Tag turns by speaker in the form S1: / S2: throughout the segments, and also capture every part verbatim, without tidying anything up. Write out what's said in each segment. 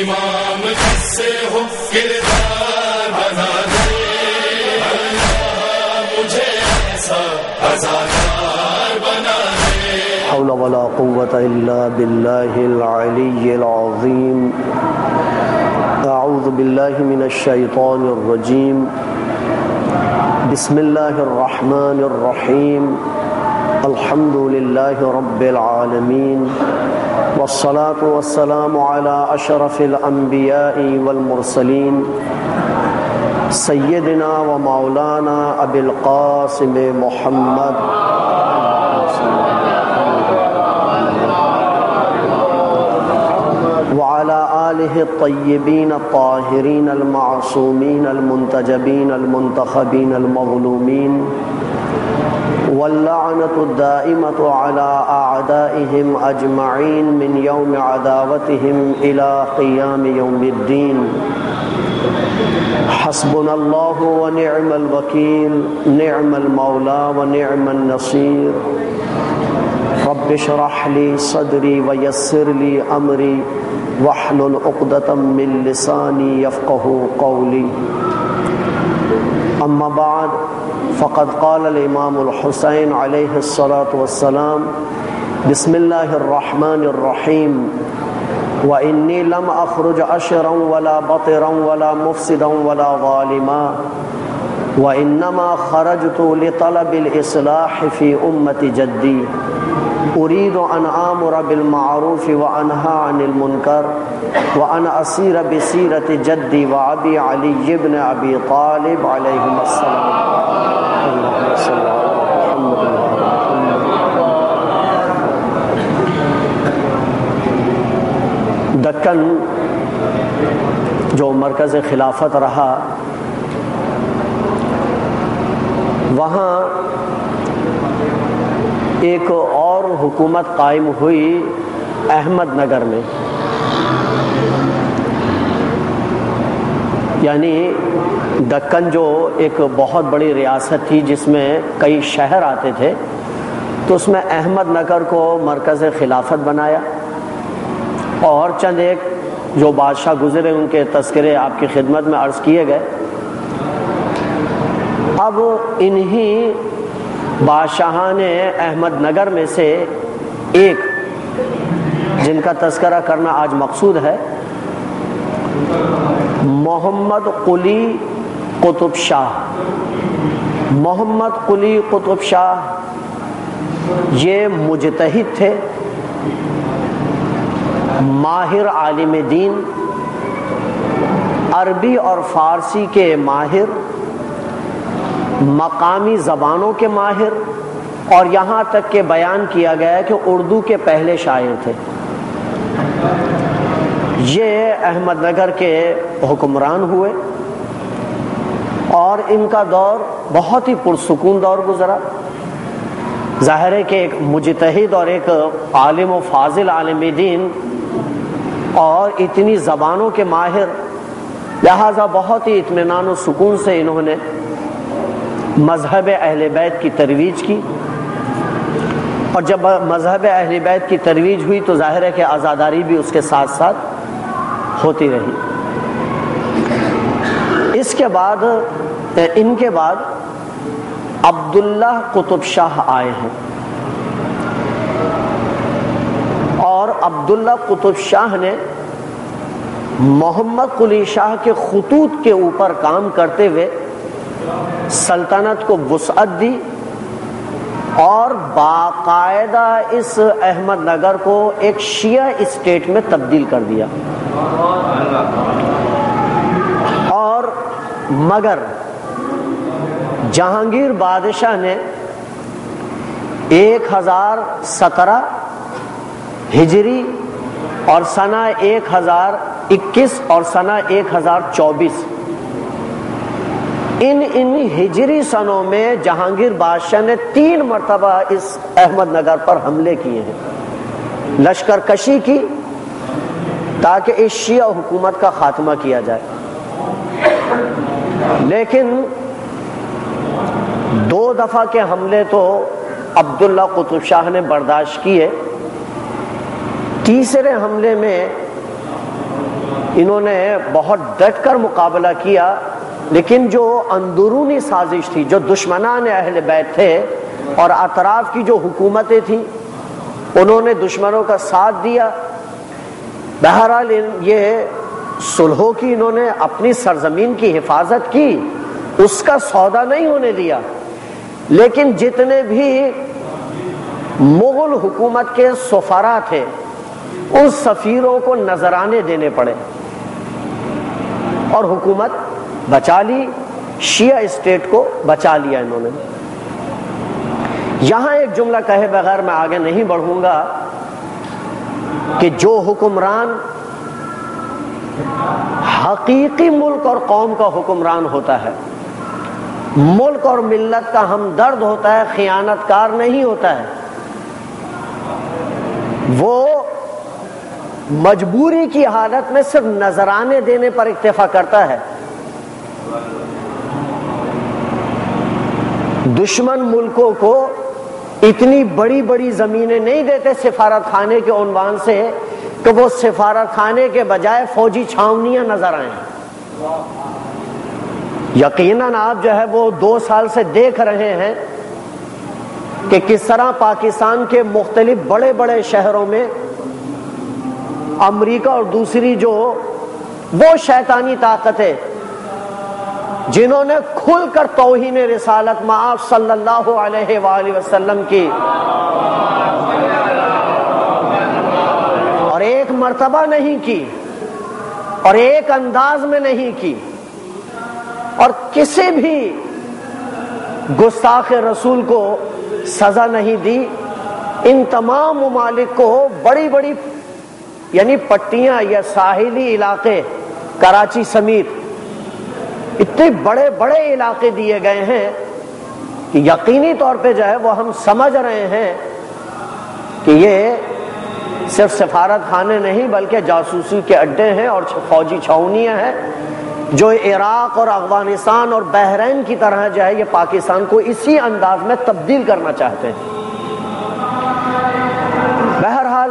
S1: امام سے ہو کردار بنا دے اللہ مجھے ایسا عزادار بنا دے.
S2: حول ولا قوة الا باللہ العلی العظیم. اعوذ باللہ من الشیطان الرجیم. بسم اللہ الرحمن الرحیم. الحمد للہ رب العالمین والصلاة والسلام علی اشرف الانبیاء والمرسلین سیدنا و مولانا ابی القاسم محمد وعلى آلہ الطیبین الطاہرین المعصومین المنتجبین المنتخبین المظلومین واللعنة الدائمة على أعدائهم أجمعين من يوم عداوتهم إلى قيام يوم الدين. حسبنا الله ونعم الوكيل نعم المولى ونعم النصير. رب اشرح لي صدري ويسر لي أمري واحلل عقدة من لساني يفقهوا قولي. أما بعد فقد قال الامام الحسین علیہ الصلاۃ والسلام بسم اللہ الرحمن الرحیم وإني لم أخرج أشرا ولا بطرا ولا مفسدا ولا ظالما وإنما خرجت لطلب الإصلاح في أمة جدي أريد أن آمر بالمعروف وأنهى عن المنكر وأنا أسير بسيرة جدي وأبي علي بن أبي طالب عليهما السلام. دکن جو مرکز خلافت رہا وہاں ایک اور حکومت قائم ہوئی احمد نگر میں. یعنی دکن جو ایک بہت بڑی ریاست تھی جس میں کئی شہر آتے تھے تو اس میں احمد نگر کو مرکز خلافت بنایا اور چند ایک جو بادشاہ گزرے ان کے تذکرے آپ کی خدمت میں عرض کیے گئے. اب انہی بادشاہان احمد نگر میں سے ایک جن کا تذکرہ کرنا آج مقصود ہے محمد قلی قطب شاہ. محمد قلی قطب شاہ یہ مجتہد تھے، ماہر عالم دین، عربی اور فارسی کے ماہر، مقامی زبانوں کے ماہر، اور یہاں تک کہ بیان کیا گیا ہے کہ اردو کے پہلے شاعر تھے. یہ احمد نگر کے حکمران ہوئے اور ان کا دور بہت ہی پرسکون دور گزرا. ظاہر ہے کہ ایک مجتہد اور ایک عالم و فاضل عالم دین اور اتنی زبانوں کے ماہر، لہذا بہت ہی اطمینان و سکون سے انہوں نے مذہب اہل بیت کی ترویج کی. اور جب مذہب اہل بیت کی ترویج ہوئی تو ظاہر ہے کہ عزاداری بھی اس کے ساتھ ساتھ ہوتی رہی. اس کے بعد ان کے بعد عبداللہ قطب شاہ آئے ہیں اور عبداللہ قطب شاہ نے محمد قلی شاہ کے خطوط کے اوپر کام کرتے ہوئے سلطنت کو وسعت دی اور باقاعدہ اس احمد نگر کو ایک شیعہ اسٹیٹ میں تبدیل کر دیا. اور مگر جہانگیر بادشاہ نے ایک ہزار سترہ ہجری اور سنہ ایک ہزار اکیس اور سنہ ایک ہزار چوبیس ان ان ہجری سنوں میں جہانگیر بادشاہ نے تین مرتبہ اس احمد نگر پر حملے کیے ہیں، لشکر کشی کی تاکہ اس شیعہ حکومت کا خاتمہ کیا جائے. لیکن دو دفعہ کے حملے تو عبداللہ قطب شاہ نے برداشت کیے. تیسرے حملے میں انہوں نے بہت ڈٹ کر مقابلہ کیا، لیکن جو اندرونی سازش تھی، جو دشمنان اہل بیت تھے اور اطراف کی جو حکومتیں تھیں، انہوں نے دشمنوں کا ساتھ دیا۔ بہرحال یہ صلحوں کی انہوں نے اپنی سرزمین کی حفاظت کی، اس کا سودا نہیں ہونے دیا، لیکن جتنے بھی مغل حکومت کے سفراء تھے ان سفیروں کو نذرانے دینے پڑے اور حکومت بچا لی، شیعہ اسٹیٹ کو بچا لیا انہوں نے۔ یہاں ایک جملہ کہے بغیر میں آگے نہیں بڑھوں گا کہ جو حکمران حقیقی ملک اور قوم کا حکمران ہوتا ہے، ملک اور ملت کا ہمدرد ہوتا ہے، خیانت کار نہیں ہوتا ہے، وہ مجبوری کی حالت میں صرف نذرانے دینے پر اکتفا کرتا ہے۔ دشمن ملکوں کو اتنی بڑی بڑی زمینیں نہیں دیتے سفارت خانے کے عنوان سے کہ وہ سفارت خانے کے بجائے فوجی چھاونیاں نظر آئیں۔ یقیناً آپ جو ہے وہ دو سال سے دیکھ رہے ہیں کہ کس طرح پاکستان کے مختلف بڑے بڑے شہروں میں امریکہ اور دوسری جو وہ شیطانی طاقتیں جنہوں نے کھل کر توہین رسالت مآب صلی اللہ علیہ وآلہ وسلم کی اور ایک مرتبہ نہیں کی اور ایک انداز میں نہیں کی اور کسی بھی گستاخ رسول کو سزا نہیں دی، ان تمام ممالک کو بڑی بڑی یعنی پٹیاں یا ساحلی علاقے کراچی سمیت اتنے بڑے بڑے علاقے دیے گئے ہیں کہ یقینی طور پہ جو ہے وہ ہم سمجھ رہے ہیں کہ یہ صرف سفارت خانے نہیں بلکہ جاسوسی کے اڈے ہیں اور فوجی چھاونیاں ہیں جو عراق اور افغانستان اور بحرین کی طرح جو ہے یہ پاکستان کو اسی انداز میں تبدیل کرنا چاہتے ہیں۔ بہرحال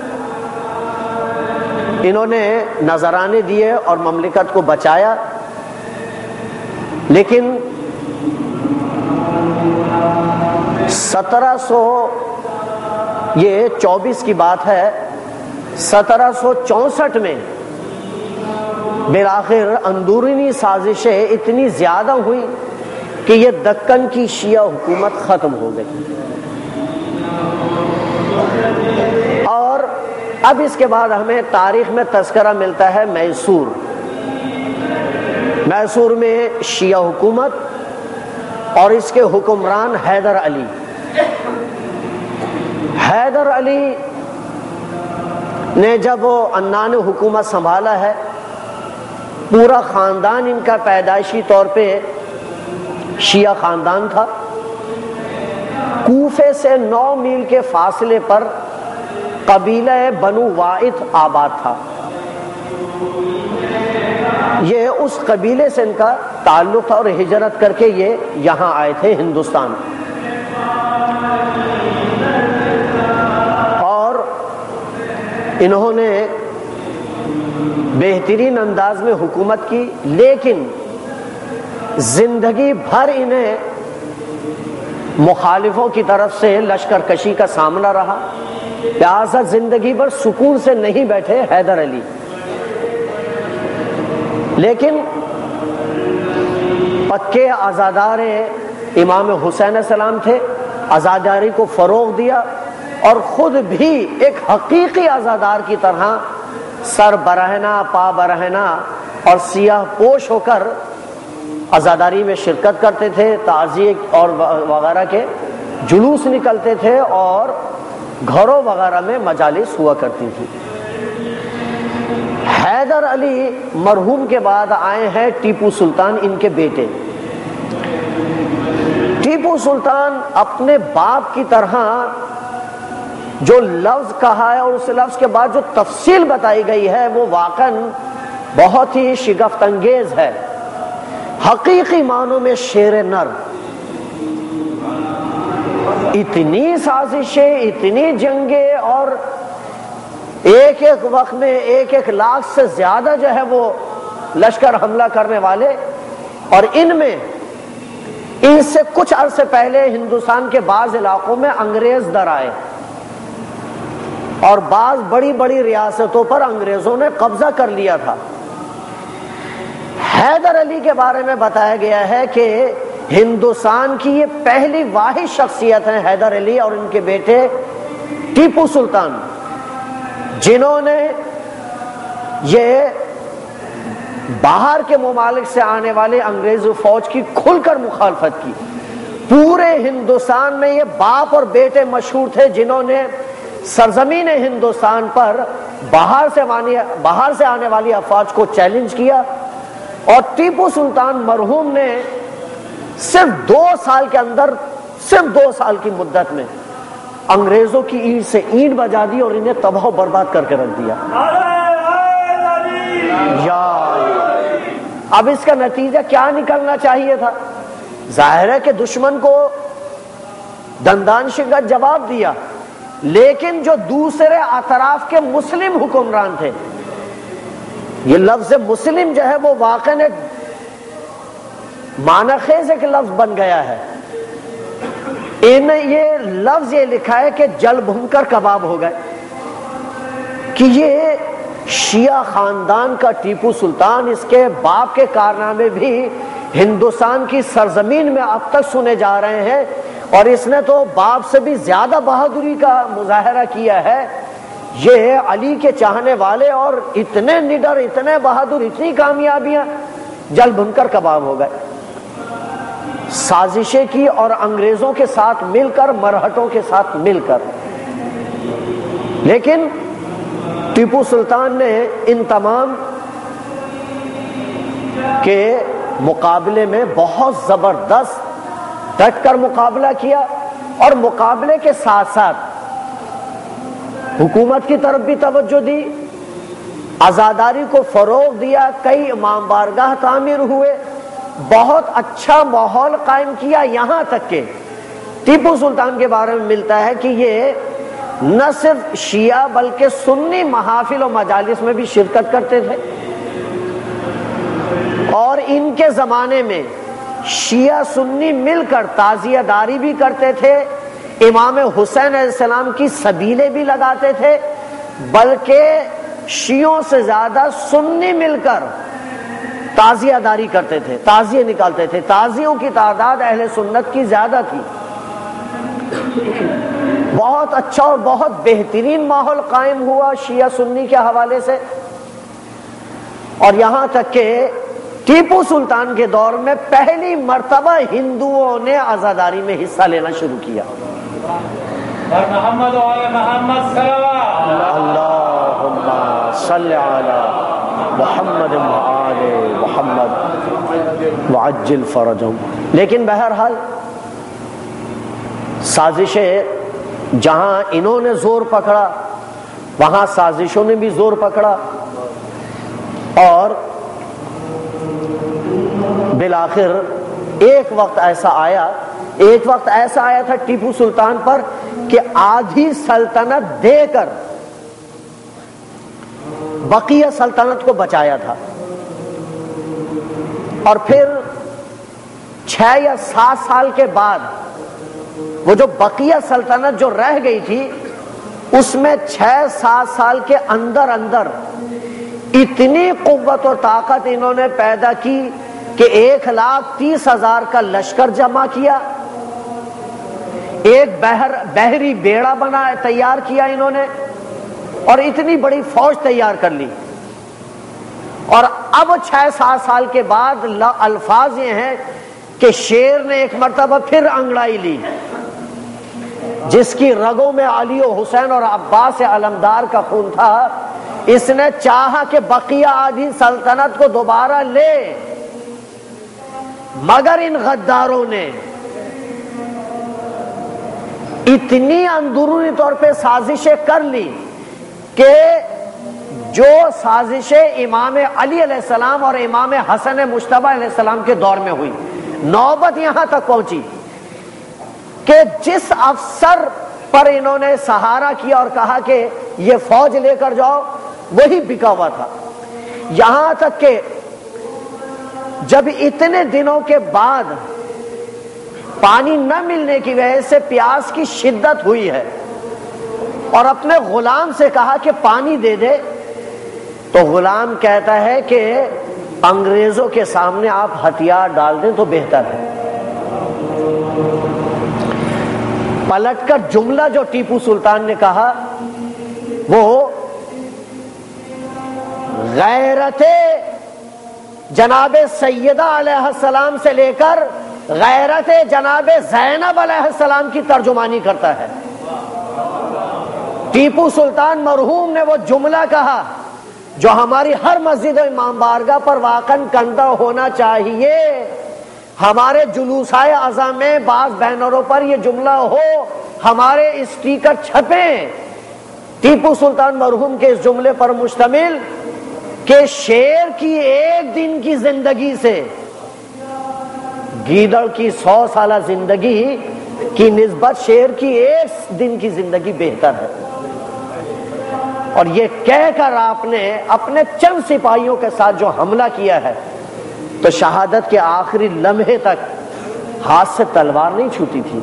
S2: انہوں نے نذرانے دیے اور مملکت کو بچایا، لیکن سترہ سو یہ چوبیس کی بات ہے، سترہ سو چونسٹھ میں بالآخر اندرونی سازشیں اتنی زیادہ ہوئی کہ یہ دکن کی شیعہ حکومت ختم ہو گئی، اور اب اس کے بعد ہمیں تاریخ میں تذکرہ ملتا ہے میسور۔ میسور میں شیعہ حکومت اور اس کے حکمران حیدر علی۔ حیدر علی نے جب وہ عنان حکومت سنبھالا ہے، پورا خاندان ان کا پیدائشی طور پہ شیعہ خاندان تھا۔ کوفے سے نو میل کے فاصلے پر قبیلہ بنو واعد آباد تھا، یہ اس قبیلے سے ان کا تعلق تھا اور ہجرت کر کے یہ یہاں آئے تھے ہندوستان، اور انہوں نے بہترین انداز میں حکومت کی، لیکن زندگی بھر انہیں مخالفوں کی طرف سے لشکر کشی کا سامنا رہا، لہذا زندگی بھر سکون سے نہیں بیٹھے حیدر علی۔ لیکن پکے عزادار امام حسین علیہ السلام تھے، عزاداری کو فروغ دیا اور خود بھی ایک حقیقی عزادار کی طرح سر برہنہ پا برہنہ اور سیاہ پوش ہو کر عزاداری میں شرکت کرتے تھے، تعزیے اور وغیرہ کے جلوس نکلتے تھے اور گھروں وغیرہ میں مجالس ہوا کرتی تھی۔ حیدر علی مرحوم کے بعد آئے ہیں ٹیپو سلطان، ان کے بیٹے۔ ٹیپو سلطان اپنے باپ کی طرح جو لفظ کہا ہے اور اس لفظ کے بعد جو تفصیل بتائی گئی ہے وہ واقعاً بہت ہی شگفت انگیز ہے، حقیقی معنوں میں شیر نر۔ اتنی سازشیں، اتنی جنگیں اور ایک ایک وقت میں ایک ایک لاکھ سے زیادہ جو ہے وہ لشکر حملہ کرنے والے، اور ان میں ان سے کچھ عرصے پہلے ہندوستان کے بعض علاقوں میں انگریز در آئے اور بعض بڑی بڑی ریاستوں پر انگریزوں نے قبضہ کر لیا تھا۔ حیدر علی کے بارے میں بتایا گیا ہے کہ ہندوستان کی یہ پہلی واحد شخصیت ہیں حیدر علی اور ان کے بیٹے ٹیپو سلطان، جنہوں نے یہ باہر کے ممالک سے آنے والے انگریزی فوج کی کھل کر مخالفت کی۔ پورے ہندوستان میں یہ باپ اور بیٹے مشہور تھے جنہوں نے سرزمین ہندوستان پر باہر سے باہر سے آنے والی افواج کو چیلنج کیا، اور ٹیپو سلطان مرحوم نے صرف دو سال کے اندر صرف دو سال کی مدت میں انگریزوں کی اینٹ سے اینٹ بجا دی اور انہیں تباہ و برباد کر کے رکھ دیا۔ یا اب اس کا نتیجہ کیا نکلنا چاہیے تھا؟ ظاہر ہے کہ دشمن کو دندان شکست جواب دیا، لیکن جو دوسرے اطراف کے مسلم حکمران تھے، یہ لفظ مسلم جو ہے وہ واقعاً ایک معنی خیز ایک لفظ بن گیا ہے۔ ان یہ لفظ یہ لکھا ہے کہ جل بھن کر کباب ہو گئے، کہ یہ شیعہ خاندان کا ٹیپو سلطان، اس کے باپ کے کارنامے بھی ہندوستان کی سرزمین میں اب تک سنے جا رہے ہیں، اور اس نے تو باپ سے بھی زیادہ بہادری کا مظاہرہ کیا ہے۔ یہ علی کے چاہنے والے اور اتنے نڈر، اتنے بہادر، اتنی کامیابیاں، جل بھن کر کباب ہو گئے۔ سازشیں کی اور انگریزوں کے ساتھ مل کر، مرہٹوں کے ساتھ مل کر، لیکن ٹیپو سلطان نے ان تمام کے مقابلے میں بہت زبردست ڈٹ کر مقابلہ کیا، اور مقابلے کے ساتھ ساتھ حکومت کی طرف بھی توجہ دی، عزاداری کو فروغ دیا، کئی امام بارگاہ تعمیر ہوئے، بہت اچھا ماحول قائم کیا، یہاں تک کہ ٹیپو سلطان کے بارے میں ملتا ہے کہ یہ نہ صرف شیعہ بلکہ سنی محافل و مجالس میں بھی شرکت کرتے تھے، اور ان کے زمانے میں شیعہ سنی مل کر تعزیہ داری بھی کرتے تھے، امام حسین علیہ السلام کی سبیلیں بھی لگاتے تھے، بلکہ شیعوں سے زیادہ سنی مل کر تعزیہ داری کرتے تھے، تعزیے نکالتے تھے۔ تعزیوں کی تعداد اہل سنت کی زیادہ تھی۔ بہت اچھا اور بہت بہترین ماحول قائم ہوا شیعہ سنی کے حوالے سے، اور یہاں تک کہ ٹیپو سلطان کے دور میں پہلی مرتبہ ہندوؤں نے عزاداری میں حصہ لینا شروع کیا۔
S3: محمد و آل محمد صلوات
S2: اللہم صلی علی محمد و آل محمد وعجل فرجہم۔ لیکن بہرحال سازشیں جہاں انہوں نے زور پکڑا وہاں سازشوں نے بھی زور پکڑا، اور بالآخر ایک وقت ایسا آیا ایک وقت ایسا آیا تھا ٹیپو سلطان پر کہ آدھی سلطنت دے کر بقیہ سلطنت کو بچایا تھا، اور پھر چھ یا سات سال کے بعد وہ جو بقیہ سلطنت جو رہ گئی تھی اس میں چھ سات سال کے اندر اندر اتنی قوت اور طاقت انہوں نے پیدا کی کہ ایک لاکھ تیس ہزار کا لشکر جمع کیا، ایک بحر بحری بیڑا بنا تیار کیا انہوں نے، اور اتنی بڑی فوج تیار کر لی۔ اور اب چھ سات سال کے بعد الفاظ یہ ہیں کہ شیر نے ایک مرتبہ پھر انگڑائی لی، جس کی رگوں میں علی و حسین اور عباس علمدار کا خون تھا، اس نے چاہا کہ بقیہ آدھی سلطنت کو دوبارہ لے، مگر ان غداروں نے اتنی اندرونی طور پہ سازشیں کر لی کہ جو سازشیں امام علی علیہ السلام اور امام حسن مجتبی علیہ السلام کے دور میں ہوئی، نوبت یہاں تک پہنچی کہ جس افسر پر انہوں نے سہارا کیا اور کہا کہ یہ فوج لے کر جاؤ، وہی بکا ہوا تھا. یہاں تک کہ جب اتنے دنوں کے بعد پانی نہ ملنے کی وجہ سے پیاس کی شدت ہوئی ہے اور اپنے غلام سے کہا کہ پانی دے دے، تو غلام کہتا ہے کہ انگریزوں کے سامنے آپ ہتھیار ڈال دیں تو بہتر ہے. پلٹ کر جملہ جو ٹیپو سلطان نے کہا وہ غیرت جناب سیدہ علیہ السلام سے لے کر غیرت جناب زینب علیہ السلام کی ترجمانی کرتا ہے. ٹیپو سلطان مرحوم نے وہ جملہ کہا جو ہماری ہر مسجد و امام بارگاہ پر واقعاً کندہ ہونا چاہیے. ہمارے جلوسائے عزا میں بعض بینروں پر یہ جملہ ہو، ہمارے اسٹیکر چھپیں ٹیپو سلطان مرحوم کے اس جملے پر مشتمل کہ شیر کی ایک دن کی زندگی سے گیدڑ کی سو سالہ زندگی کی نسبت شیر کی ایک دن کی زندگی بہتر ہے. اور یہ کہہ کر آپ نے اپنے چند سپاہیوں کے ساتھ جو حملہ کیا ہے تو شہادت کے آخری لمحے تک ہاتھ سے تلوار نہیں چھوٹی تھی.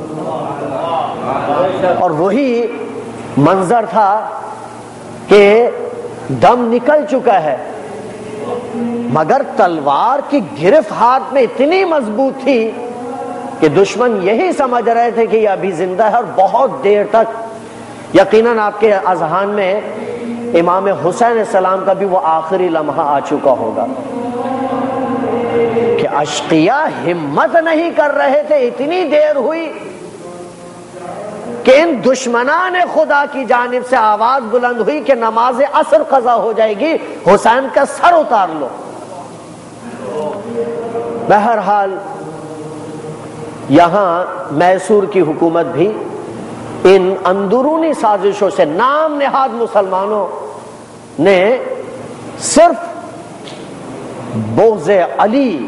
S2: اور وہی منظر تھا کہ دم نکل چکا ہے مگر تلوار کی گرفت ہاتھ میں اتنی مضبوط تھی کہ دشمن یہی سمجھ رہے تھے کہ یہ ابھی زندہ ہے. اور بہت دیر تک یقیناً آپ کے اذہان میں امام حسین علیہ السلام کا بھی وہ آخری لمحہ آ چکا ہوگا کہ اشقیاء ہمت نہیں کر رہے تھے. اتنی دیر ہوئی کہ ان دشمنان خدا کی جانب سے آواز بلند ہوئی کہ نماز عصر قضا ہو جائے گی، حسین کا سر اتار لو. بہرحال یہاں میسور کی حکومت بھی ان اندرونی سازشوں سے نام نہاد مسلمانوں نے صرف بغض علی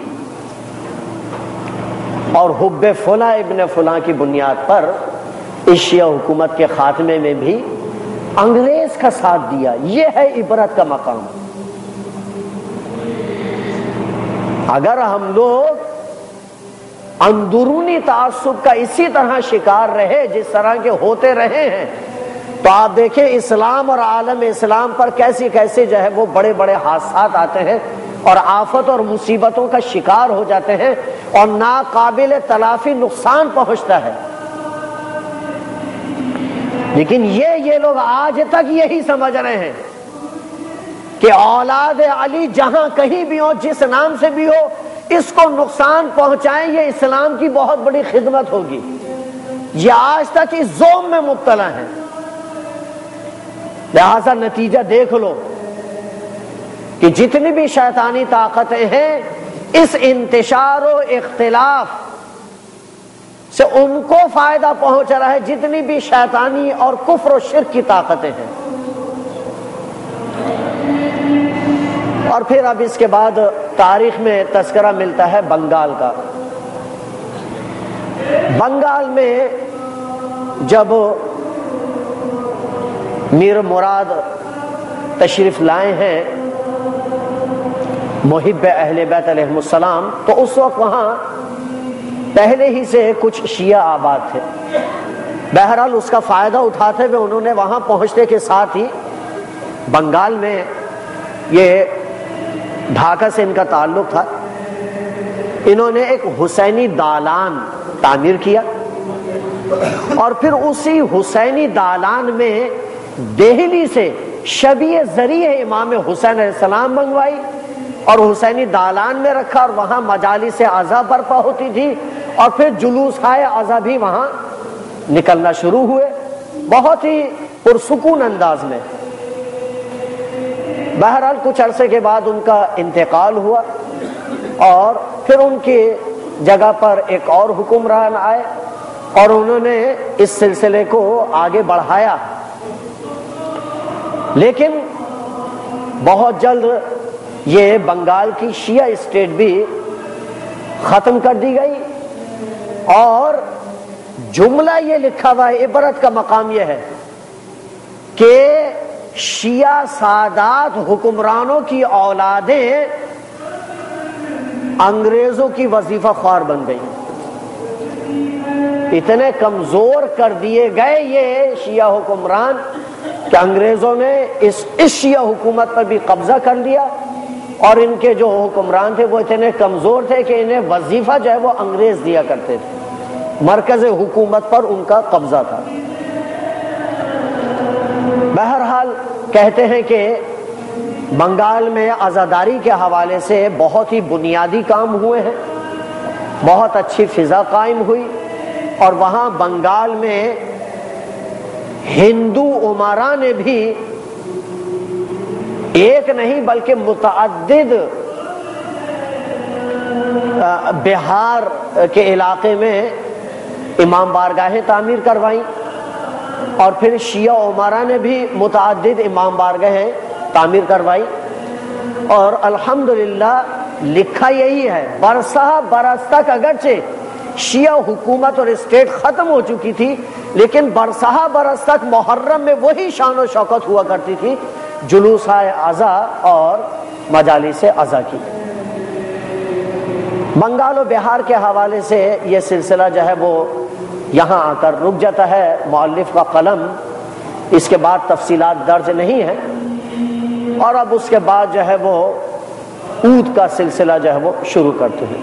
S2: اور حب فلاں ابن فلاں کی بنیاد پر اس شیعہ حکومت کے خاتمے میں بھی انگریز کا ساتھ دیا. یہ ہے عبرت کا مقام. اگر ہم لوگ اندرونی تعصب کا اسی طرح شکار رہے جس طرح کے ہوتے رہے ہیں تو آپ دیکھیں اسلام اور عالم اسلام پر کیسی کیسی جو ہے وہ بڑے بڑے حادثات آتے ہیں اور آفت اور مصیبتوں کا شکار ہو جاتے ہیں اور ناقابل تلافی نقصان پہنچتا ہے. لیکن یہ یہ لوگ آج تک یہی سمجھ رہے ہیں کہ اولاد علی جہاں کہیں بھی ہو، جس نام سے بھی ہو، اس کو نقصان پہنچائیں یہ اسلام کی بہت بڑی خدمت ہوگی. یہ آج تک اس ذوم میں مبتلا ہیں. لہذا نتیجہ دیکھ لو کہ جتنی بھی شیطانی طاقتیں ہیں اس انتشار و اختلاف سے ان کو فائدہ پہنچ رہا ہے جتنی بھی شیطانی اور کفر و شرک کی طاقتیں ہیں. اور پھر اب اس کے بعد تاریخ میں تذکرہ ملتا ہے بنگال کا. بنگال میں جب میر مراد تشریف لائے ہیں محب اہل بیت علیہ السلام تو اس وقت وہاں پہلے ہی سے کچھ شیعہ آباد تھے. بہرحال اس کا فائدہ اٹھاتے ہوئے انہوں نے وہاں پہنچنے کے ساتھ ہی بنگال میں، یہ ڈھاکہ سے ان کا تعلق تھا، انہوں نے ایک حسینی دالان تعمیر کیا اور پھر اسی حسینی دالان میں دہلی سے شبیہ ذریعہ امام حسین علیہ السلام منگوائی اور حسینی دالان میں رکھا اور وہاں مجالس عزا برپا ہوتی تھی اور پھر جلوس ہائے عزا بھی وہاں نکلنا شروع ہوئے بہت ہی پرسکون انداز میں. بہرحال کچھ عرصے کے بعد ان کا انتقال ہوا اور پھر ان کی جگہ پر ایک اور حکمران آئے اور انہوں نے اس سلسلے کو آگے بڑھایا. لیکن بہت جلد یہ بنگال کی شیعہ اسٹیٹ بھی ختم کر دی گئی اور جملہ یہ لکھا ہوا ہے، عبرت کا مقام یہ ہے کہ شیعہ سادات حکمرانوں کی اولادیں انگریزوں کی وظیفہ خوار بن گئی، اتنے کمزور کر دیے گئے یہ شیعہ حکمران کہ انگریزوں نے اس اس شیعہ حکومت پر بھی قبضہ کر لیا، اور ان کے جو حکمران تھے وہ اتنے کمزور تھے کہ انہیں وظیفہ جو ہے وہ انگریز دیا کرتے تھے، مرکز حکومت پر ان کا قبضہ تھا۔ بہرحال کہتے ہیں کہ بنگال میں عزاداری کے حوالے سے بہت ہی بنیادی کام ہوئے ہیں، بہت اچھی فضا قائم ہوئی، اور وہاں بنگال میں ہندو امراء نے بھی ایک نہیں بلکہ متعدد بہار کے علاقے میں امام بارگاہیں تعمیر کروائیں، اور پھر شیعہ امراء نے بھی متعدد امام بارگاہیں تعمیر کروائی، اور الحمدللہ لکھا یہی ہے برسہ برس تک اگرچہ شیعہ حکومت اور اسٹیٹ ختم ہو چکی تھی، لیکن برسہ برس تک محرم میں وہی شان و شوکت ہوا کرتی تھی جلوس عزا اور مجالس عزا کی۔ بنگال و بہار کے حوالے سے یہ سلسلہ جو ہے وہ یہاں آ کر رک جاتا ہے، مؤلف کا قلم اس کے بعد تفصیلات درج نہیں ہے، اور اب اس کے بعد جو ہے وہ عود کا سلسلہ جو ہے وہ شروع کرتے ہیں۔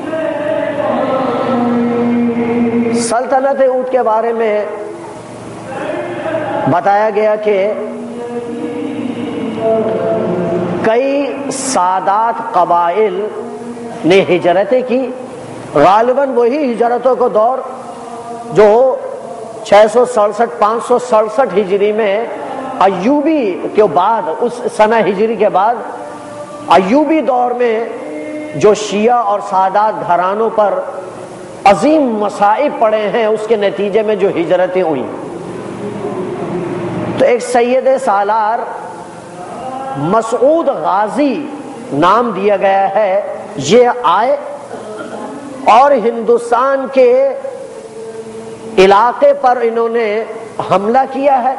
S2: سلطنت عود کے بارے میں بتایا گیا کہ کئی سادات قبائل نے ہجرتیں کی، غالباً وہی ہجرتوں کو دور جو چھ سو سڑسٹھ پانچ سو سڑسٹھ ہجری میں ایوبی کے بعد، اس سنہ ہجری کے بعد ایوبی دور میں جو شیعہ اور سادات گھرانوں پر عظیم مصائب پڑے ہیں، اس کے نتیجے میں جو ہجرتیں ہوئیں، تو ایک سید سالار مسعود غازی نام دیا گیا ہے، یہ آئے اور ہندوستان کے علاقے پر انہوں نے حملہ کیا ہے،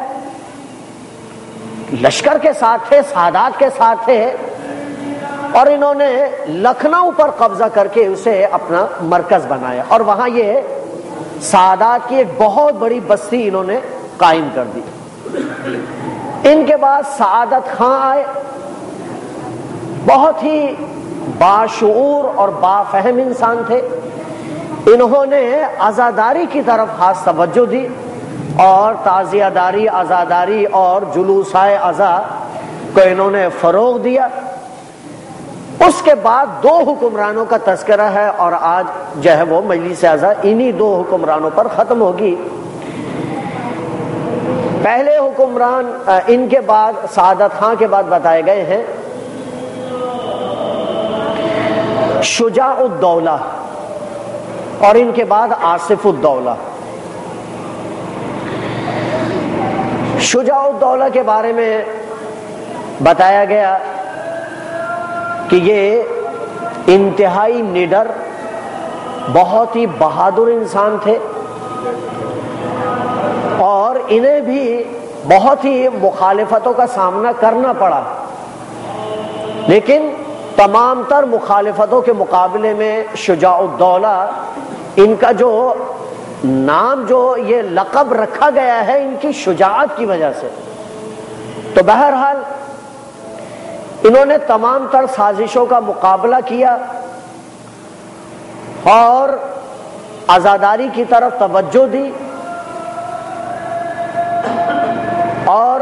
S2: لشکر کے ساتھ تھے، سادات کے ساتھ تھے، اور انہوں نے لکھنؤ پر قبضہ کر کے اسے اپنا مرکز بنایا، اور وہاں یہ سادات کی ایک بہت بڑی بستی انہوں نے قائم کر دی۔ ان کے بعد سعادت خان آئے، بہت ہی باشعور اور بافہم انسان تھے، انہوں نے عزاداری کی طرف خاص توجہ دی، اور تعزیہ داری، عزاداری اور جلوسائے عزا کو انہوں نے فروغ دیا۔ اس کے بعد دو حکمرانوں کا تذکرہ ہے، اور آج جو ہے وہ مجلس عزا انہی دو حکمرانوں پر ختم ہوگی۔ پہلے حکمران ان کے بعد سعادت خان کے بعد بتائے گئے ہیں شجاع الدولہ، اور ان کے بعد آصف الدولہ۔ شجاع الدولہ کے بارے میں بتایا گیا کہ یہ انتہائی نڈر، بہت ہی بہادر انسان تھے، اور انہیں بھی بہت ہی مخالفتوں کا سامنا کرنا پڑا، لیکن تمام تر مخالفتوں کے مقابلے میں شجاع الدولہ، ان کا جو نام، جو یہ لقب رکھا گیا ہے ان کی شجاعت کی وجہ سے، تو بہرحال انہوں نے تمام تر سازشوں کا مقابلہ کیا اور عزاداری کی طرف توجہ دی، اور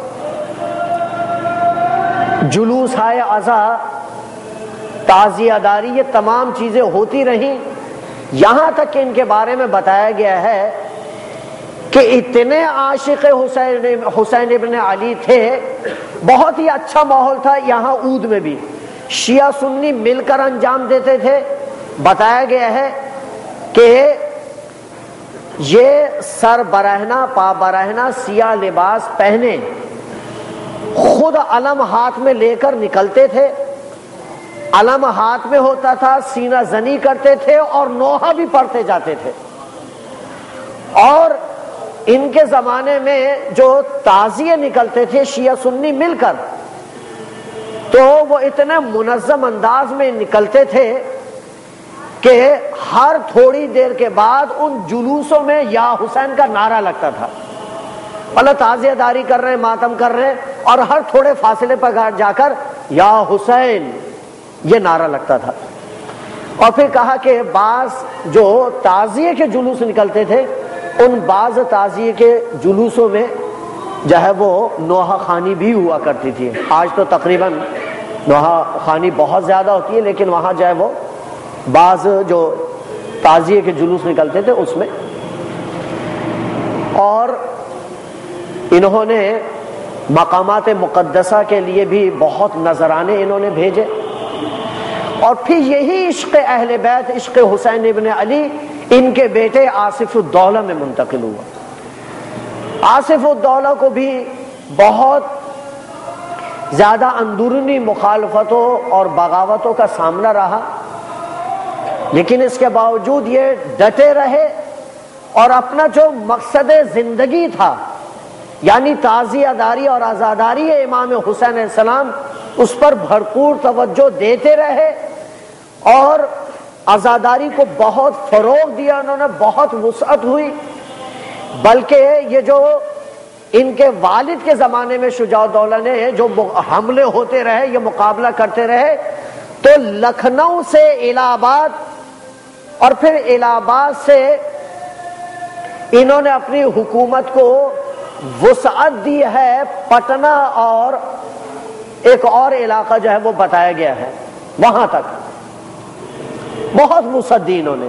S2: جلوس ہے عزا، تعزیہ داری، یہ تمام چیزیں ہوتی رہیں، یہاں تک کہ ان کے بارے میں بتایا گیا ہے کہ اتنے عاشق حسین حسین ابن علی تھے، بہت ہی اچھا ماحول تھا یہاں عود میں بھی، شیعہ سنی مل کر انجام دیتے تھے۔ بتایا گیا ہے کہ یہ سر برہنہ پا برہنہ سیاہ لباس پہنے، خود علم ہاتھ میں لے کر نکلتے تھے، علم ہاتھ میں ہوتا تھا، سینہ زنی کرتے تھے اور نوحہ بھی پڑھتے جاتے تھے، اور ان کے زمانے میں جو تعزیے نکلتے تھے شیعہ سنی مل کر، تو وہ اتنے منظم انداز میں نکلتے تھے کہ ہر تھوڑی دیر کے بعد ان جلوسوں میں یا حسین کا نعرہ لگتا تھا. اللہ تعزیہ داری کر رہے ہیں، ماتم کر رہے ہیں، اور ہر تھوڑے فاصلے پر جا کر یا حسین یہ نعرہ لگتا تھا. اور پھر کہا کہ بعض جو تعزیے کے جلوس نکلتے تھے، ان بعض تعزیے کے جلوسوں میں جو ہے وہ نوحہ خوانی بھی ہوا کرتی تھی. آج تو تقریباً نوحہ خوانی بہت زیادہ ہوتی ہے، لیکن وہاں جو ہے وہ بعض جو تعزیے کے جلوس نکلتے تھے اس میں. اور انہوں نے مقامات مقدسہ کے لیے بھی بہت نذرانے انہوں نے بھیجے. اور پھر یہی عشق اہل بیت، عشق حسین ابن علی، ان کے بیٹے آصف الدولہ میں منتقل ہوا. آصف الدولہ کو بھی بہت زیادہ اندرونی مخالفتوں اور بغاوتوں کا سامنا رہا، لیکن اس کے باوجود یہ ڈٹے رہے اور اپنا جو مقصد زندگی تھا، یعنی تعزیہ داری اور عزاداری امام حسین علیہ السلام، اس پر بھرپور توجہ دیتے رہے اور عزاداری کو بہت فروغ دیا. انہوں نے بہت وسعت ہوئی. بلکہ یہ جو ان کے والد کے زمانے میں شجاع الدولہ نے جو حملے ہوتے رہے، یہ مقابلہ کرتے رہے، تو لکھنؤ سے الہ آباد اور پھر الہ آباد سے انہوں نے اپنی حکومت کو وسعت دی ہے. پٹنہ اور ایک اور علاقہ جو ہے وہ بتایا گیا ہے، وہاں تک بہت وسعت دی انہوں نے.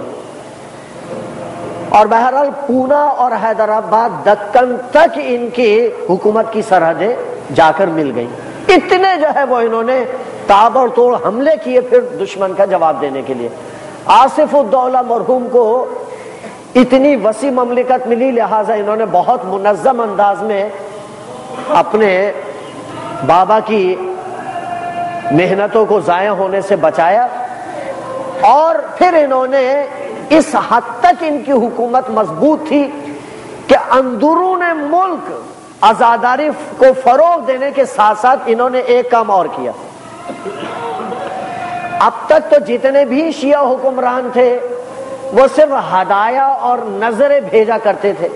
S2: اور بہرحال پونا اور حیدرآباد، دکن تک ان کی حکومت کی سرحدیں جا کر مل گئی. اتنے جو ہے وہ انہوں نے تابڑ توڑ حملے کیے پھر دشمن کا جواب دینے کے لیے. آصف الدولہ مرحوم کو اتنی وسیع مملکت ملی، لہٰذا انہوں نے بہت منظم انداز میں اپنے بابا کی محنتوں کو ضائع ہونے سے بچایا. اور پھر انہوں نے اس حد تک ان کی حکومت مضبوط تھی کہ اندرون ملک عزاداری کو فروغ دینے کے ساتھ ساتھ انہوں نے ایک کام اور کیا. اب تک تو جتنے بھی شیعہ حکمران تھے وہ صرف ہدایہ اور نظریں بھیجا کرتے تھے.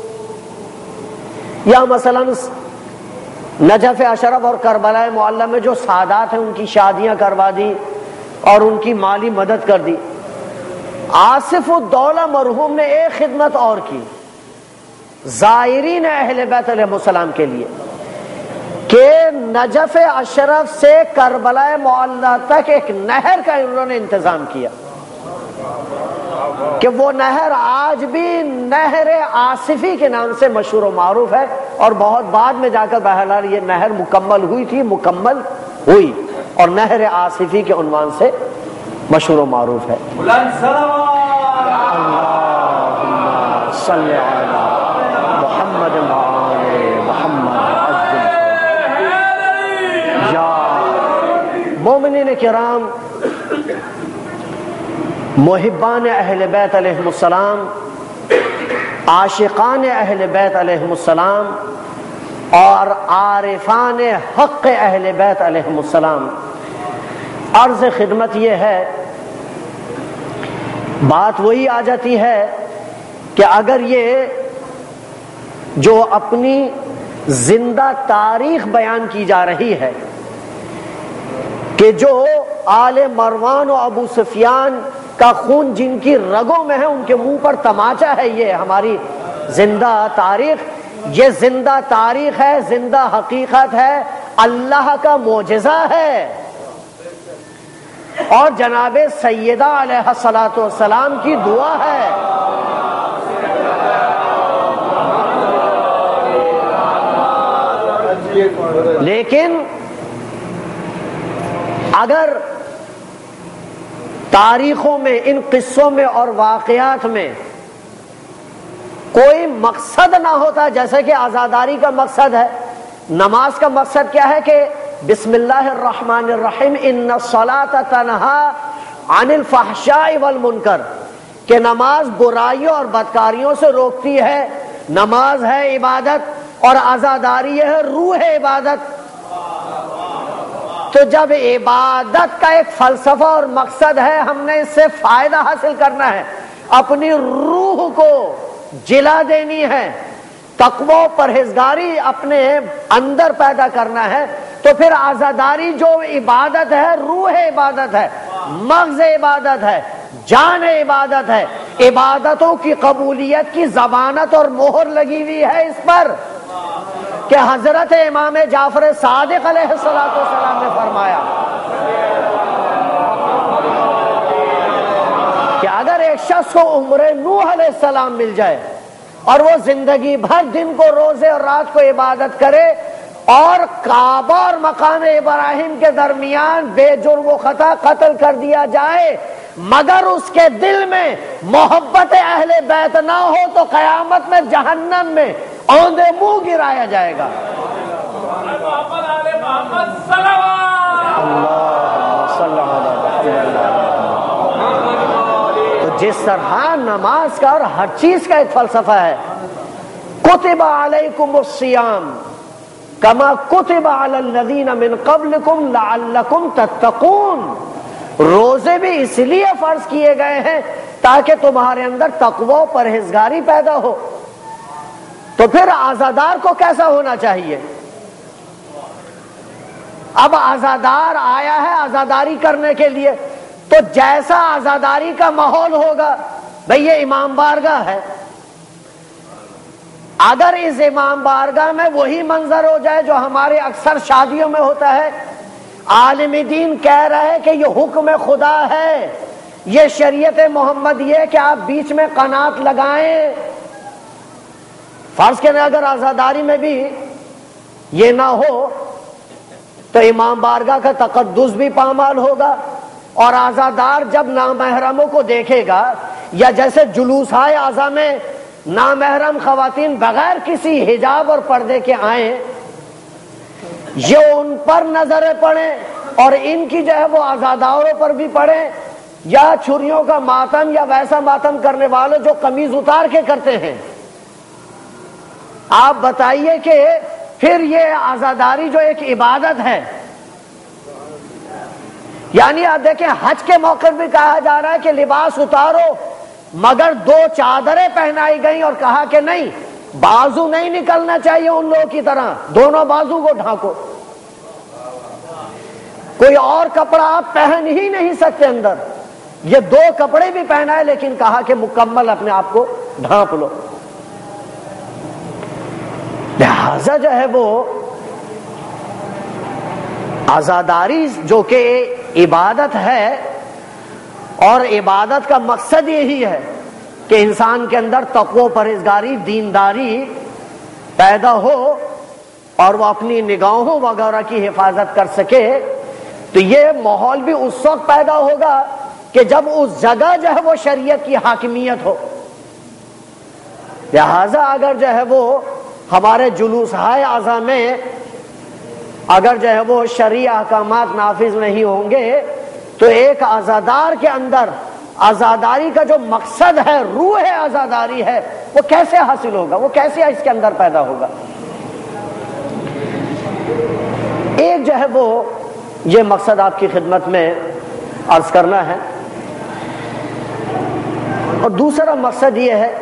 S2: یا مثلا نجف اشرف اور کربلا معلی میں جو سادات ہیں ان کی شادیاں کروا دی اور ان کی مالی مدد کر دی. آصف الدولہ مرحوم نے ایک خدمت اور کی زائرین اہل بیت علیہ السلام کے لیے، کہ نجف اشرف سے کربلا معلی تک ایک نہر کا انہوں نے انتظام کیا، کہ وہ نہر آج بھی نہر آصفی کے نام سے مشہور و معروف ہے. اور بہت بعد میں جا کر بہرحال یہ نہر مکمل ہوئی تھی، مکمل ہوئی اور نہر آصفی کے عنوان سے مشہور و معروف ہے. اللہم صلی علی محمد وعلی محمد. یا مومنین کرام، محبان اہل بیت علیہ السلام، عاشقان اہل بیت علیہ السلام اور عارفان حق اہل بیت علیہ السلام، عرض خدمت یہ ہے، بات وہی آ جاتی ہے کہ اگر یہ جو اپنی زندہ تاریخ بیان کی جا رہی ہے کہ جو آل مروان و ابو سفیان کا خون جن کی رگوں میں ہے ان کے منہ پر تماچا ہے، یہ ہماری زندہ تاریخ، یہ زندہ تاریخ ہے، زندہ حقیقت ہے، اللہ کا معجزہ ہے. اور جناب سیدہ علیہ الصلوۃ والسلام کی دعا ہے. لیکن اگر تاریخوں میں، ان قصوں میں اور واقعات میں کوئی مقصد نہ ہوتا، جیسے کہ عزاداری کا مقصد ہے، نماز کا مقصد کیا ہے کہ بسم اللہ الرحمن الرحیم ان الصلاۃ تنہی عن الفحشاء والمنکر، کہ نماز برائیوں اور بدکاریوں سے روکتی ہے، نماز ہے عبادت اور عزاداری ہے روح عبادت۔ تو جب عبادت کا ایک فلسفہ اور مقصد ہے، ہم نے اس سے فائدہ حاصل کرنا ہے، اپنی روح کو جلا دینی ہے، تقوی و پرہیزگاری اپنے اندر پیدا کرنا ہے، تو پھر عزاداری جو عبادت ہے روح عبادت ہے، مغز عبادت ہے، جان عبادت ہے، عبادتوں کی قبولیت کی ضمانت اور مہر لگی ہوئی ہے اس پر کہ حضرت امام جعفر صادق علیہ الصلوۃ والسلام نے فرمایا کہ اگر ایک شخص کو عمر نوح علیہ السلام مل جائے اور وہ زندگی بھر دن کو روزے اور رات کو عبادت کرے اور کعبہ اور مقام ابراہیم کے درمیان بے جرم و خطا قتل کر دیا جائے مگر اس کے دل میں محبت اہل بیت نہ ہو تو قیامت میں جہنم میں اوندے منہ گرایا جائے گا۔ تو جس طرح نماز کا اور ہر چیز کا ایک فلسفہ ہے، کتب علیکم الصیام کما کتب علی الذین من قبلکم لعلکم تتقون، روزے بھی اس لیے فرض کیے گئے ہیں تاکہ تمہارے اندر تقوی و پرہیزگاری پیدا ہو۔ تو پھر عزادار کو کیسا ہونا چاہیے؟ اب عزادار آیا ہے عزاداری کرنے کے لیے، تو جیسا عزاداری کا ماحول ہوگا، بھئی یہ امام بارگاہ ہے، اگر اس امام بارگاہ میں وہی منظر ہو جائے جو ہمارے اکثر شادیوں میں ہوتا ہے، عالم دین کہہ رہے کہ یہ حکم خدا ہے، یہ شریعت محمد یہ کہ آپ بیچ میں قنات لگائیں، فرض کریں اگر عزاداری میں بھی یہ نہ ہو تو امام بارگاہ کا تقدس بھی پامال ہوگا، اور عزادار جب نامحرموں کو دیکھے گا، یا جیسے جلوس ہائے اعضاء میں نامحرم خواتین بغیر کسی حجاب اور پردے کے آئیں، یہ ان پر نظریں پڑیں اور ان کی جو ہے وہ عزاداروں پر بھی پڑیں، یا چھریوں کا ماتم یا ویسا ماتم کرنے والے جو قمیض اتار کے کرتے ہیں۔ آپ بتائیے کہ پھر یہ عزاداری جو ایک عبادت ہے، یعنی آپ دیکھیں حج کے موقع بھی کہا جا رہا ہے کہ لباس اتارو، مگر دو چادریں پہنائی گئیں اور کہا کہ نہیں، بازو نہیں نکلنا چاہیے ان لوگوں کی طرح، دونوں بازو کو ڈھانکو، کوئی اور کپڑا آپ پہن ہی نہیں سکتے اندر، یہ دو کپڑے بھی پہنائے لیکن کہا کہ مکمل اپنے آپ کو ڈھانپ لو۔ لہذا جو ہے وہ عزاداری جو کہ عبادت ہے، اور عبادت کا مقصد یہی ہے کہ انسان کے اندر تقوی و پرہیزگاری دینداری پیدا ہو اور وہ اپنی نگاہوں وغیرہ کی حفاظت کر سکے، تو یہ ماحول بھی اس وقت پیدا ہوگا کہ جب اس جگہ جو ہے وہ شریعت کی حاکمیت ہو۔ لہذا اگر جو ہے وہ ہمارے جلوس ہائے اعضاء میں اگر جو ہے وہ شرعی احکامات نافذ نہیں ہوں گے تو ایک عزادار کے اندر عزاداری کا جو مقصد ہے، روح عزاداری ہے، وہ کیسے حاصل ہوگا، وہ کیسے اس کے اندر پیدا ہوگا؟ ایک جو ہے وہ یہ مقصد آپ کی خدمت میں عرض کرنا ہے، اور دوسرا مقصد یہ ہے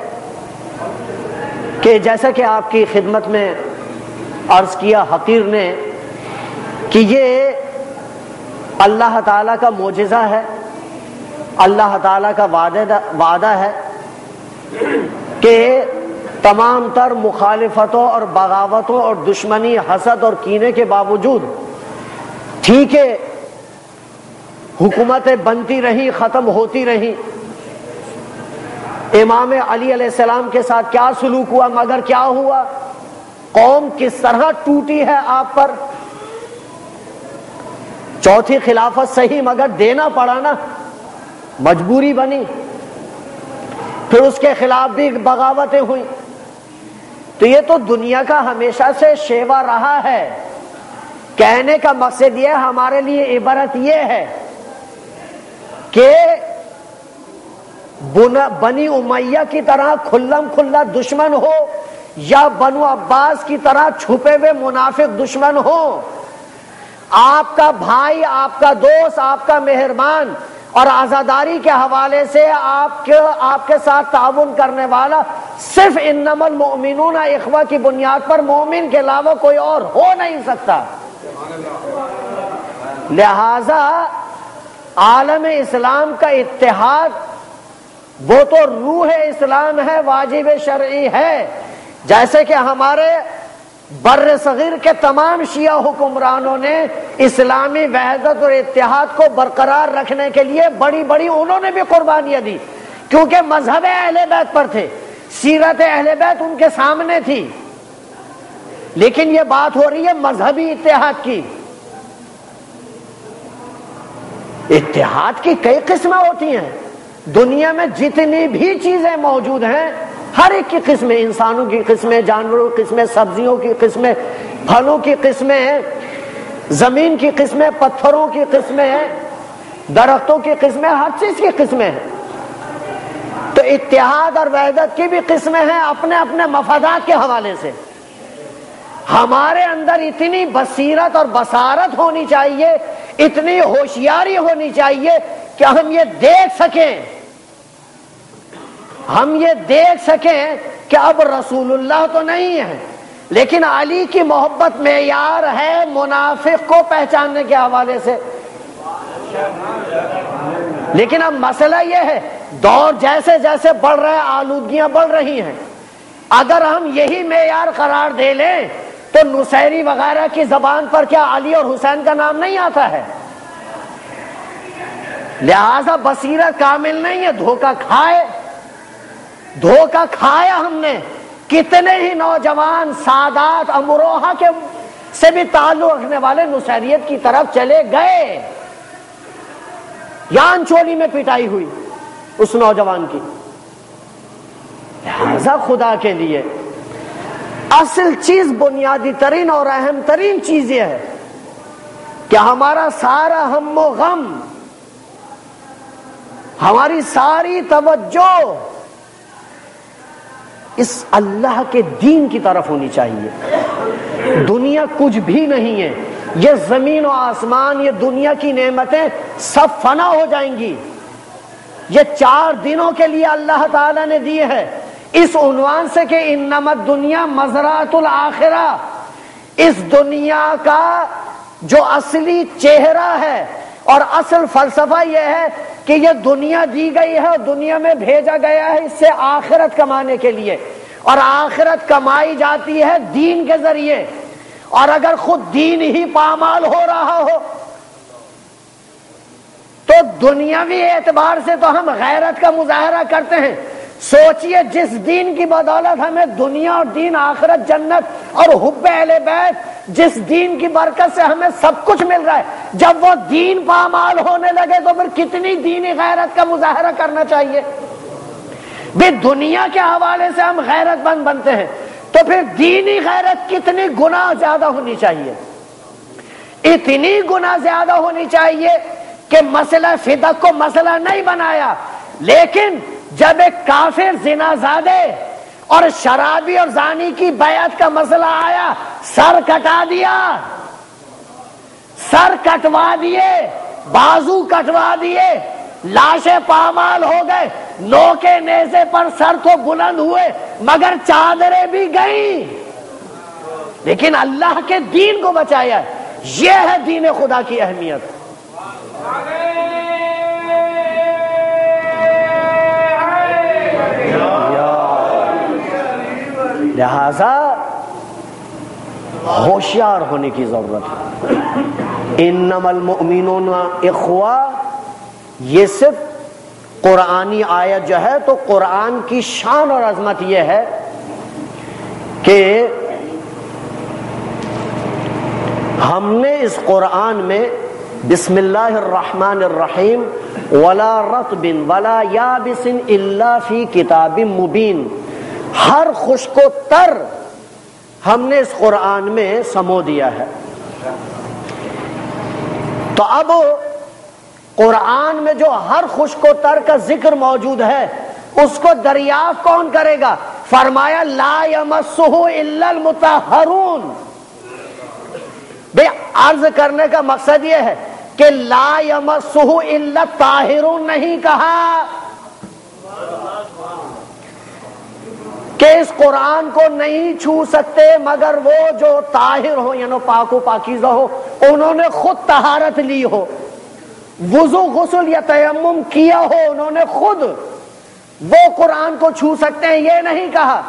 S2: کہ جیسا کہ آپ کی خدمت میں عرض کیا حقیر نے کہ یہ اللہ تعالیٰ کا معجزہ ہے، اللہ تعالیٰ کا وعدہ ہے کہ تمام تر مخالفتوں اور بغاوتوں اور دشمنی، حسد اور کینے کے باوجود ٹھیک ہے حکومتیں بنتی رہی، ختم ہوتی رہی۔ امام علی علیہ السلام کے ساتھ کیا سلوک ہوا، مگر کیا ہوا، قوم کس طرح ٹوٹی ہے آپ پر۔ چوتھی خلافت صحیح مگر دینا پڑا نا، مجبوری بنی، پھر اس کے خلاف بھی بغاوتیں ہوئی۔ تو یہ تو دنیا کا ہمیشہ سے شیوا رہا ہے۔ کہنے کا مقصد یہ ہمارے لیے عبرت یہ ہے کہ بنی امیہ کی طرح کھلم کھلا دشمن ہو یا بنو عباس کی طرح چھپے ہوئے منافق دشمن ہو، آپ کا بھائی، آپ کا دوست، آپ کا مہربان اور عزاداری کے حوالے سے آپ کے آپ کے ساتھ تعاون کرنے والا صرف انما المؤمنون اخوہ کی بنیاد پر مومن کے علاوہ کوئی اور ہو نہیں سکتا۔ لہذا عالم اسلام کا اتحاد وہ تو روح اسلام ہے، واجب شرعی ہے، جیسے کہ ہمارے بر صغیر کے تمام شیعہ حکمرانوں نے اسلامی وحدت اور اتحاد کو برقرار رکھنے کے لیے بڑی بڑی انہوں نے بھی قربانیاں دی، کیونکہ مذہب اہل بیت پر تھے، سیرت اہل بیت ان کے سامنے تھی۔ لیکن یہ بات ہو رہی ہے مذہبی اتحاد کی۔ اتحاد کی کئی قسمیں ہوتی ہیں، دنیا میں جتنی بھی چیزیں موجود ہیں ہر ایک کی قسمیں، انسانوں کی قسمیں، جانوروں کی قسمیں، سبزیوں کی قسمیں، پھلوں کی قسمیں، زمین کی قسمیں، پتھروں کی قسمیں، درختوں کی قسمیں، ہر چیز کی قسمیں ہیں۔ تو اتحاد اور وحدت کی بھی قسمیں ہیں اپنے اپنے مفادات کے حوالے سے۔ ہمارے اندر اتنی بصیرت اور بصارت ہونی چاہیے، اتنی ہوشیاری ہونی چاہیے کہ ہم یہ دیکھ سکیں ہم یہ دیکھ سکیں کہ اب رسول اللہ تو نہیں ہے، لیکن علی کی محبت معیار ہے منافق کو پہچاننے کے حوالے سے۔ لیکن اب مسئلہ یہ ہے، دور جیسے جیسے بڑھ رہا ہے، آلودگیاں بڑھ رہی ہیں، اگر ہم یہی معیار قرار دے لیں تو نصیری وغیرہ کی زبان پر کیا علی اور حسین کا نام نہیں آتا ہے؟ لہذا بصیرت کامل نہیں ہے، دھوکہ کھائے دھوکہ کھایا ہم نے۔ کتنے ہی نوجوان سادات امروہہ کے سے بھی تعلق رکھنے والے نصیریت کی طرف چلے گئے، یان چولی میں پٹائی ہوئی اس نوجوان کی۔ لہذا خدا کے لیے اصل چیز، بنیادی ترین اور اہم ترین چیز یہ ہے کہ ہمارا سارا ہم و غم، ہماری ساری توجہ اس اللہ کے دین کی طرف ہونی چاہیے۔ دنیا کچھ بھی نہیں ہے، یہ زمین و آسمان، یہ دنیا کی نعمتیں سب فنا ہو جائیں گی۔ یہ چار دنوں کے لیے اللہ تعالی نے دیے ہے، اس عنوان سے کہ انما الدنیا مزرعۃ الآخرہ۔ اس دنیا کا جو اصلی چہرہ ہے اور اصل فلسفہ یہ ہے کہ یہ دنیا دی گئی ہے اور دنیا میں بھیجا گیا ہے اس سے آخرت کمانے کے لیے، اور آخرت کمائی جاتی ہے دین کے ذریعے۔ اور اگر خود دین ہی پامال ہو رہا ہو تو دنیاوی اعتبار سے تو ہم غیرت کا مظاہرہ کرتے ہیں۔ سوچئے جس دین کی بدولت ہمیں دنیا اور دین، آخرت، جنت اور حب اہل بیت، جس دین کی برکت سے ہمیں سب کچھ مل رہا ہے، جب وہ دین پامال ہونے لگے تو پھر کتنی دینی غیرت کا مظاہرہ کرنا چاہیے؟ بھی دنیا کے حوالے سے ہم غیرت مند بنتے ہیں تو پھر دینی غیرت کتنی گنا زیادہ ہونی چاہیے؟ اتنی گنا زیادہ ہونی چاہیے کہ مسئلہ فدق کو مسئلہ نہیں بنایا، لیکن جب ایک کافر زنا زادے اور شرابی اور زانی کی بیعت کا مسئلہ آیا، سر کٹا دیا، سر کٹوا دیے، بازو کٹوا دیے، لاشیں پامال ہو گئے، نوکے نیزے پر سر تو بلند ہوئے مگر چادریں بھی گئیں، لیکن اللہ کے دین کو بچایا۔ یہ ہے دین خدا کی اہمیت۔ لہذا ہوشیار ہونے کی ضرورت ہے۔ انما المؤمنون اخوہ، یہ صرف قرآنی آیت جو ہے تو قرآن کی شان اور عظمت یہ ہے کہ ہم نے اس قرآن میں بسم اللہ الرحمن الرحیم ولا رطب ولا یابس الا فی کتاب مبین، ہر خشک و تر ہم نے اس قرآن میں سمو دیا ہے۔ تو اب قرآن میں جو ہر خشک و تر کا ذکر موجود ہے اس کو دریافت کون کرے گا؟ فرمایا لا یمسہ الا المطہرون۔ بے عرض کرنے کا مقصد یہ ہے کہ لا یمسہ الا الطاہرون نہیں کہا کہ اس قرآن کو نہیں چھو سکتے مگر وہ جو طاہر ہو، یعنی پاک و پاکیزہ ہو، انہوں نے خود طہارت لی ہو، وضو غسل یا تیمم کیا ہو انہوں نے خود، وہ قرآن کو چھو سکتے ہیں، یہ نہیں کہا۔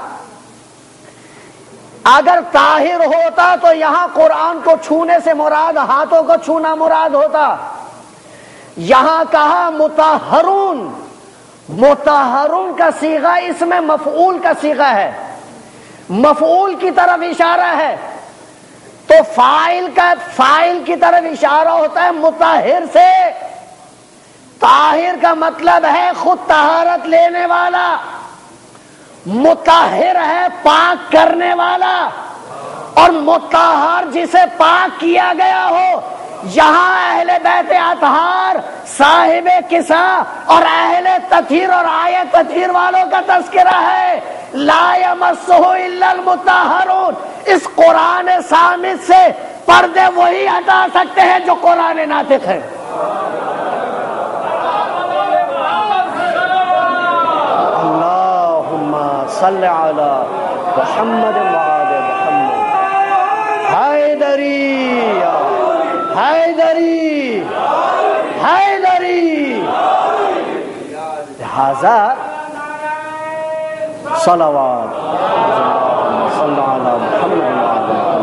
S2: اگر طاہر ہوتا تو یہاں قرآن کو چھونے سے مراد ہاتھوں کو چھونا مراد ہوتا، یہاں کہا مطہرون۔ مطہرون کا صیغہ اس میں مفعول کا صیغہ ہے، مفعول کی طرف اشارہ ہے، تو فاعل کا فاعل کی طرف اشارہ ہوتا ہے مطہر سے۔ طاہر کا مطلب ہے خود طہارت لینے والا، مطہر ہے پاک کرنے والا، اور مطہر جسے پاک کیا گیا ہو۔ یہاں اہل بیت اطہار، صاحب کسا اور اہل تطہیر اور آیہ تطہیر والوں کا تذکرہ ہے۔ لا یمسہ الا المطہرون۔ اس قرآن صامت سے پردے وہی ہٹا سکتے ہیں جو قرآن ناطق ہے۔ اللہم صل علی محمد وعلی محمد۔ حیدری حیدری حیدری۔ لہذا صلوات صلی علی محمد وعلی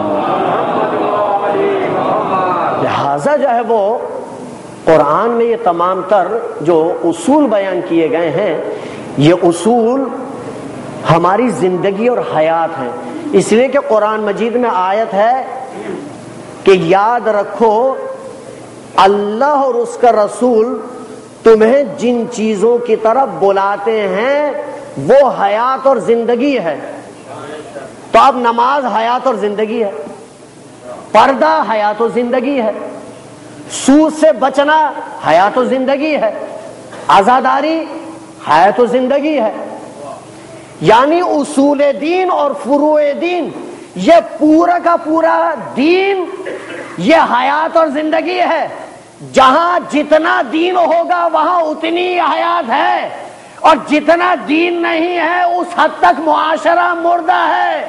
S2: محمد۔ لہذا جو ہے وہ قرآن میں یہ تمام تر جو اصول بیان کیے گئے ہیں، یہ اصول ہماری زندگی اور حیات ہیں۔ اس لیے کہ قرآن مجید میں آیت ہے کہ یاد رکھو اللہ اور اس کا رسول تمہیں جن چیزوں کی طرف بلاتے ہیں وہ حیات اور زندگی ہے۔ تو اب نماز حیات اور زندگی ہے، پردہ حیات و زندگی ہے، سود سے بچنا حیات و زندگی ہے، عزاداری حیات و زندگی ہے۔ یعنی اصول دین اور فروع دین، یہ پورا کا پورا دین یہ حیات اور زندگی ہے۔ جہاں جتنا دین ہوگا وہاں اتنی حیات ہے، اور جتنا دین نہیں ہے اس حد تک معاشرہ مردہ ہے۔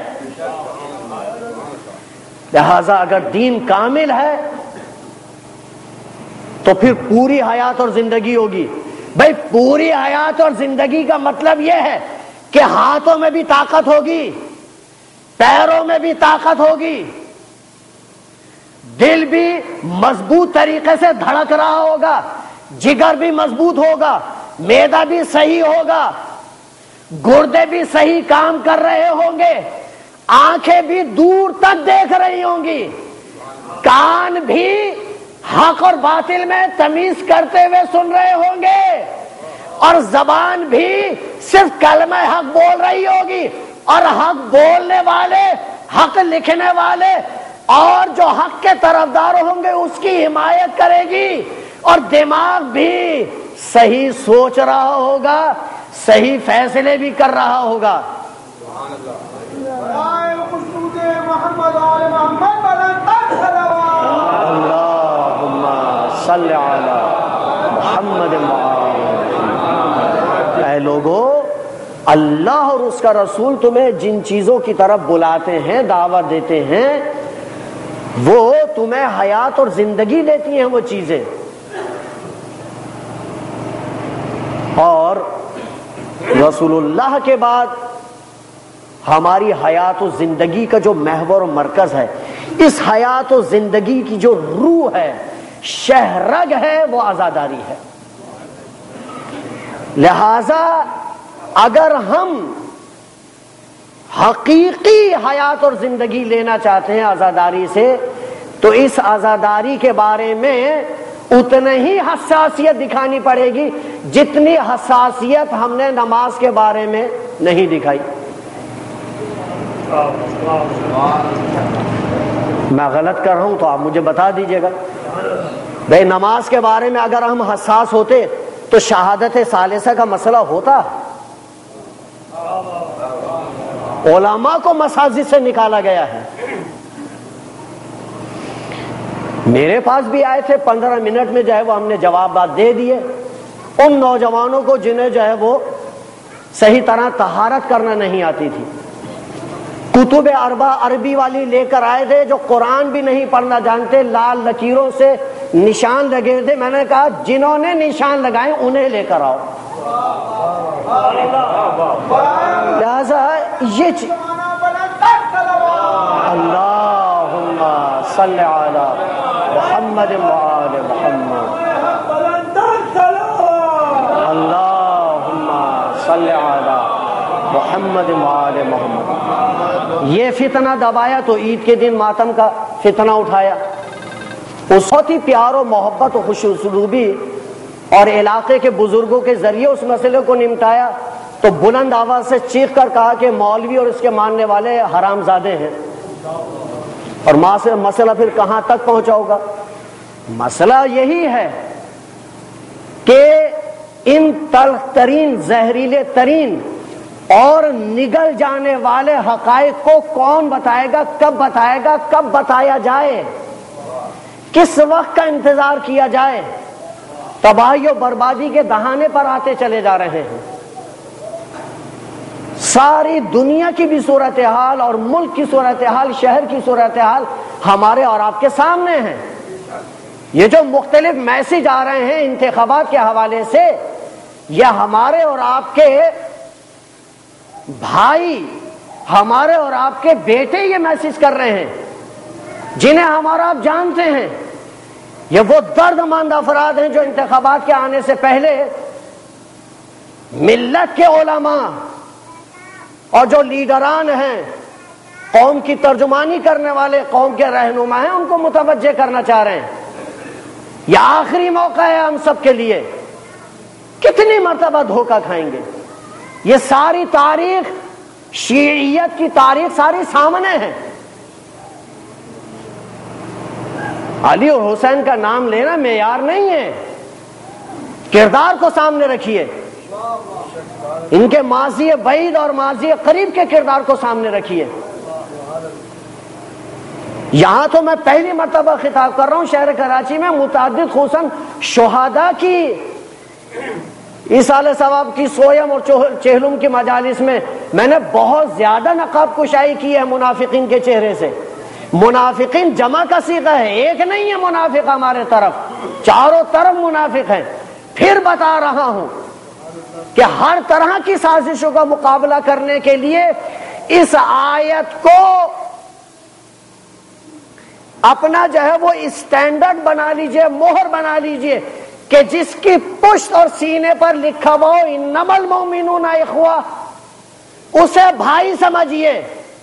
S2: لہذا اگر دین کامل ہے تو پھر پوری حیات اور زندگی ہوگی۔ بھائی پوری حیات اور زندگی کا مطلب یہ ہے کہ ہاتھوں میں بھی طاقت ہوگی، پیروں میں بھی طاقت ہوگی، دل بھی مضبوط طریقے سے دھڑک رہا ہوگا، جگر بھی مضبوط ہوگا، معدہ بھی صحیح ہوگا، گردے بھی صحیح کام کر رہے ہوں گے، آنکھیں بھی دور تک دیکھ رہی ہوں گی، کان بھی حق اور باطل میں تمیز کرتے ہوئے سن رہے ہوں گے، اور زبان بھی صرف کلمہ حق بول رہی ہوگی، اور حق بولنے والے، حق لکھنے والے اور جو حق کے طرفدار ہوں گے اس کی حمایت کرے گی، اور دماغ بھی صحیح سوچ رہا ہوگا، صحیح فیصلے بھی کر رہا ہوگا۔ اللہم صل علی محمد وعلی۔ اے لوگو، اللہ اور اس کا رسول تمہیں جن چیزوں کی طرف بلاتے ہیں، دعوت دیتے ہیں، وہ تمہیں حیات اور زندگی دیتی ہیں وہ چیزیں۔ اور رسول اللہ کے بعد ہماری حیات و زندگی کا جو محور و مرکز ہے، اس حیات و زندگی کی جو روح ہے، شہرگ ہے، وہ عزاداری ہے۔ لہذا اگر ہم حقیقی حیات اور زندگی لینا چاہتے ہیں عزاداری سے، تو اس عزاداری کے بارے میں اتنا ہی حساسیت دکھانی پڑے گی جتنی حساسیت ہم نے نماز کے بارے میں نہیں دکھائی۔ میں غلط کر رہا ہوں تو آپ مجھے بتا دیجیے گا۔ بھائی نماز کے بارے میں اگر ہم حساس ہوتے تو شہادت ثالثہ کا مسئلہ ہوتا؟ علماء کو مساجد سے نکالا گیا ہے. میرے پاس بھی آئے تھے، پندرہ منٹ میں جو ہے وہ ہم نے جوابات دے دیے ان نوجوانوں کو جنہیں جو ہے وہ صحیح طرح طہارت کرنا نہیں آتی تھی. کتب اربع عربی والی لے کر آئے تھے جو قرآن بھی نہیں پڑھنا جانتے، لال لکیروں سے نشان لگے تھے. میں نے کہا جنہوں نے نشان لگائے انہیں لے کر آؤ. لہذا یہ چ... اللہم صلی علی محمد وآل محمد. اللہم صلی علی محمد وآل محمد. یہ فتنہ دبایا تو عید کے دن ماتم کا فتنہ اٹھایا. اس بہت ہی پیار و محبت و خوش اسلوبی اور علاقے کے بزرگوں کے ذریعے اس مسئلے کو نمٹایا تو بلند آواز سے چیخ کر کہا کہ مولوی اور اس کے ماننے والے حرام زادے ہیں. اور مسئلہ پھر کہاں تک پہنچا ہوگا؟ مسئلہ یہی ہے کہ ان تلخ ترین، زہریلے ترین اور نگل جانے والے حقائق کو کون بتائے گا، کب بتائے گا، کب بتایا جائے، کس وقت کا انتظار کیا جائے؟ تباہی و بربادی کے دہانے پر آتے چلے جا رہے ہیں. ساری دنیا کی بھی صورتحال اور ملک کی صورتحال، شہر کی صورتحال ہمارے اور آپ کے سامنے ہیں. یہ جو مختلف میسج آ رہے ہیں انتخابات کے حوالے سے، یہ ہمارے اور آپ کے بھائی، ہمارے اور آپ کے بیٹے یہ میسج کر رہے ہیں جنہیں ہمارا آپ جانتے ہیں. یہ وہ درد مند افراد ہیں جو انتخابات کے آنے سے پہلے ملت کے علماء اور جو لیڈران ہیں، قوم کی ترجمانی کرنے والے، قوم کے رہنما ہیں، ان کو متوجہ کرنا چاہ رہے ہیں. یہ آخری موقع ہے ہم سب کے لیے. کتنی مرتبہ دھوکہ کھائیں گے؟ یہ ساری تاریخ، شیعیت کی تاریخ ساری سامنے ہے. علی اور حسین کا نام لینا معیار نہیں ہے. کردار کو سامنے رکھیے، ان کے ماضی بعید اور ماضی قریب کے کردار کو سامنے رکھیے. یہاں تو میں پہلی مرتبہ خطاب کر رہا ہوں شہر کراچی میں متعدد خصوصاً شہداء کی ایصال ثواب کی سویم اور چہلم کی مجالس میں میں نے بہت زیادہ نقاب کشائی کی ہے منافقین کے چہرے سے. منافقین جمع کا صیغہ ہے، ایک نہیں ہے منافق ہمارے طرف، چاروں طرف منافق ہیں. پھر بتا رہا ہوں کہ ہر طرح کی سازشوں کا مقابلہ کرنے کے لیے اس آیت کو اپنا جو ہے وہ اسٹینڈرڈ بنا لیجئے، مہر بنا لیجئے کہ جس کی پشت اور سینے پر لکھا ہوا ہو انما المؤمنون اخوہ، اسے بھائی سمجھیے،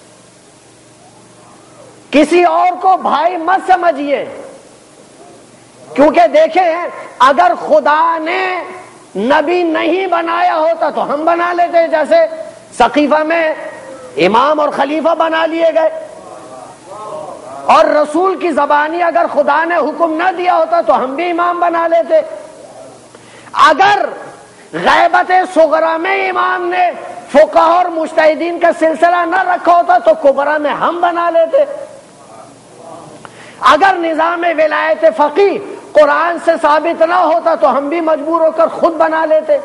S2: کسی اور کو بھائی مت سمجھیے. کیونکہ دیکھیں اگر خدا نے نبی نہیں بنایا ہوتا تو ہم بنا لیتے، جیسے سقیفہ میں امام اور خلیفہ بنا لیے گئے. اور رسول کی زبانی اگر خدا نے حکم نہ دیا ہوتا تو ہم بھی امام بنا لیتے. اگر غیبت صغرا میں امام نے فقہاء اور مجتہدین کا سلسلہ نہ رکھا ہوتا تو کبرا میں ہم بنا لیتے. اگر نظام ولایت فقیہ قرآن سے ثابت نہ ہوتا تو ہم بھی مجبور ہو کر خود بنا لیتے.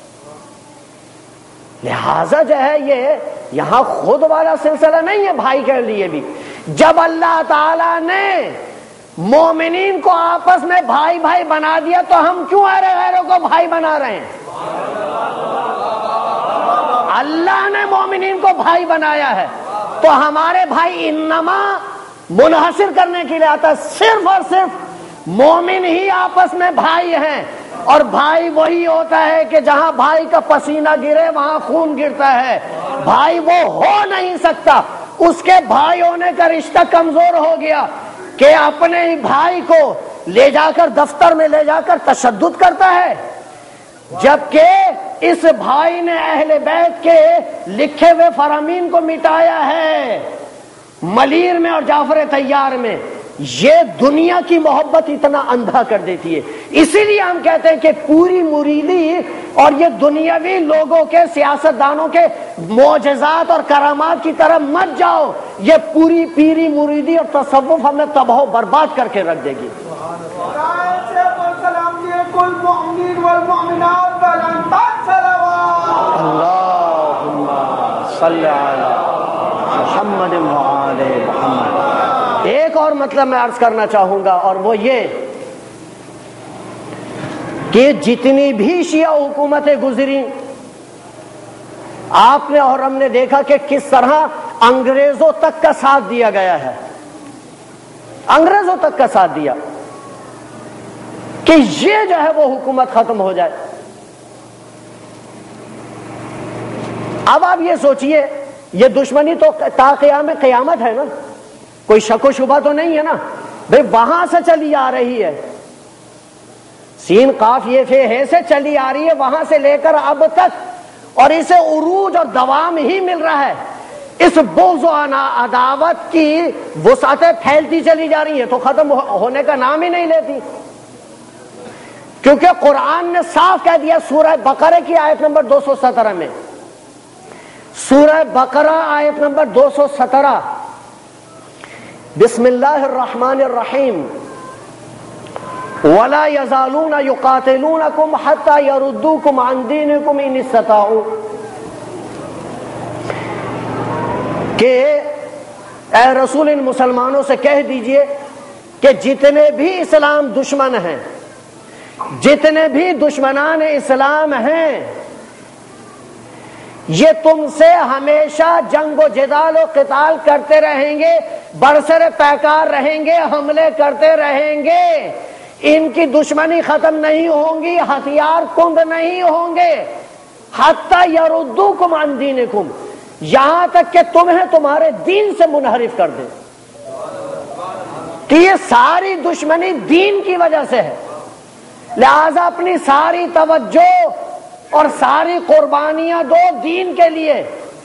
S2: لہذا جو ہے یہ یہاں خود والا سلسلہ نہیں ہے بھائی کے لیے بھی. جب اللہ تعالیٰ نے مومنین کو آپس میں بھائی بھائی بنا دیا تو ہم کیوں ارے غیروں کو بھائی بنا رہے ہیں؟ اللہ نے مومنین کو بھائی بنایا ہے تو ہمارے بھائی انما منحصر کرنے کے لیے آتا ہے. صرف اور صرف مومن ہی آپس میں بھائی ہیں. اور بھائی وہی ہوتا ہے کہ جہاں بھائی کا پسینہ گرے وہاں خون گرتا ہے. بھائی وہ ہو نہیں سکتا، اس کے بھائی ہونے کا رشتہ کمزور ہو گیا کہ اپنے ہی بھائی کو لے جا کر دفتر میں لے جا کر تشدد کرتا ہے، جبکہ اس بھائی نے اہل بیت کے لکھے ہوئے فرامین کو مٹایا ہے. ملیر میں اور جعفر طیار میں یہ دنیا کی محبت اتنا اندھا کر دیتی ہے. اسی لیے ہم کہتے ہیں کہ پوری مریدی اور یہ دنیاوی لوگوں کے سیاستدانوں کے معجزات اور کرامات کی طرف مت جاؤ. یہ پوری پیری مریدی اور تصوف ہمیں تباہ و برباد کر کے رکھ دے گی. اللہم صلی علی محمد وآل محمد. ایک اور مطلب میں عرض کرنا چاہوں گا اور وہ یہ کہ جتنی بھی شیعہ حکومتیں گزری آپ نے اور ہم نے دیکھا کہ کس طرح انگریزوں تک کا ساتھ دیا گیا ہے. انگریزوں تک کا ساتھ دیا کہ یہ جو ہے وہ حکومت ختم ہو جائے. اب آپ یہ سوچئے یہ دشمنی تو تا قیام قیامت ہے نا, کوئی شک و شبہ تو نہیں ہے نا بھئی, وہاں سے چلی آ رہی ہے, سین قاف یہ فے ہے سے چلی آ رہی ہے وہاں سے لے کر اب تک, اور اسے عروج اور دوام ہی مل رہا ہے. اس بغض و عداوت کی وسعتیں پھیلتی چلی جا رہی ہیں تو ختم ہونے کا نام ہی نہیں لیتی, کیونکہ قرآن نے صاف کہہ دیا سورہ بقرہ کی آیت نمبر دو سو سترہ میں, سورہ بقرہ آیت نمبر دو سو سترہ, بسم اللہ الرحمن الرحیم, وَلَا يَزَالُونَ يُقَاتِلُونَكُمْ حَتَّى يَرُدُّوكُمْ عَنْ دِينِكُمْ إِنِ اسْتَطَاعُوا, کہ اے رسول ان مسلمانوں سے کہہ دیجئے کہ جتنے بھی اسلام دشمن ہیں, جتنے بھی دشمنان اسلام ہیں, یہ تم سے ہمیشہ جنگ و جدال و قتال کرتے رہیں گے, برسر پیکار رہیں گے, حملے کرتے رہیں گے, ان کی دشمنی ختم نہیں ہوں گی, ہتھیار کند نہیں ہوں گے, حتی یردوکم عن دینکم, یہاں تک کہ تمہیں تمہارے دین سے منحرف کر دیں. کہ یہ ساری دشمنی دین کی وجہ سے ہے, لہذا اپنی ساری توجہ اور ساری قربانیاں دو دین کے لیے.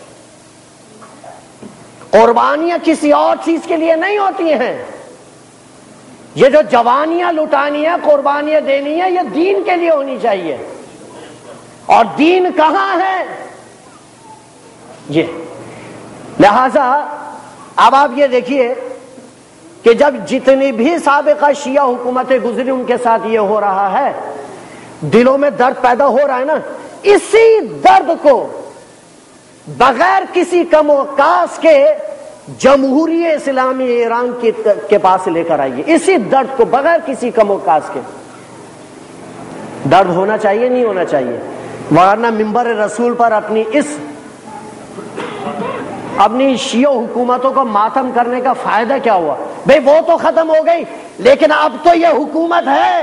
S2: قربانیاں کسی اور چیز کے لیے نہیں ہوتی ہیں, یہ جو جوانیاں لٹانی ہیں, قربانیاں دینی ہیں, یہ دین کے لیے ہونی چاہیے. اور دین کہاں ہے یہ, لہذا اب آپ یہ دیکھیے کہ جب جتنی بھی سابقہ شیعہ حکومتیں گزری ان کے ساتھ یہ ہو رہا ہے, دلوں میں درد پیدا ہو رہا ہے نا, اسی درد کو بغیر کسی کم و کاس کے جمہوری اسلامی ایران کے پاس لے کر آئیے. اسی درد کو بغیر کسی کم و کاس کے, درد ہونا چاہیے نہیں ہونا چاہیے, ورنہ منبر رسول پر اپنی اس اپنی شیعہ حکومتوں کو ماتم کرنے کا فائدہ کیا ہوا؟ بھئی وہ تو ختم ہو گئی, لیکن اب تو یہ حکومت ہے,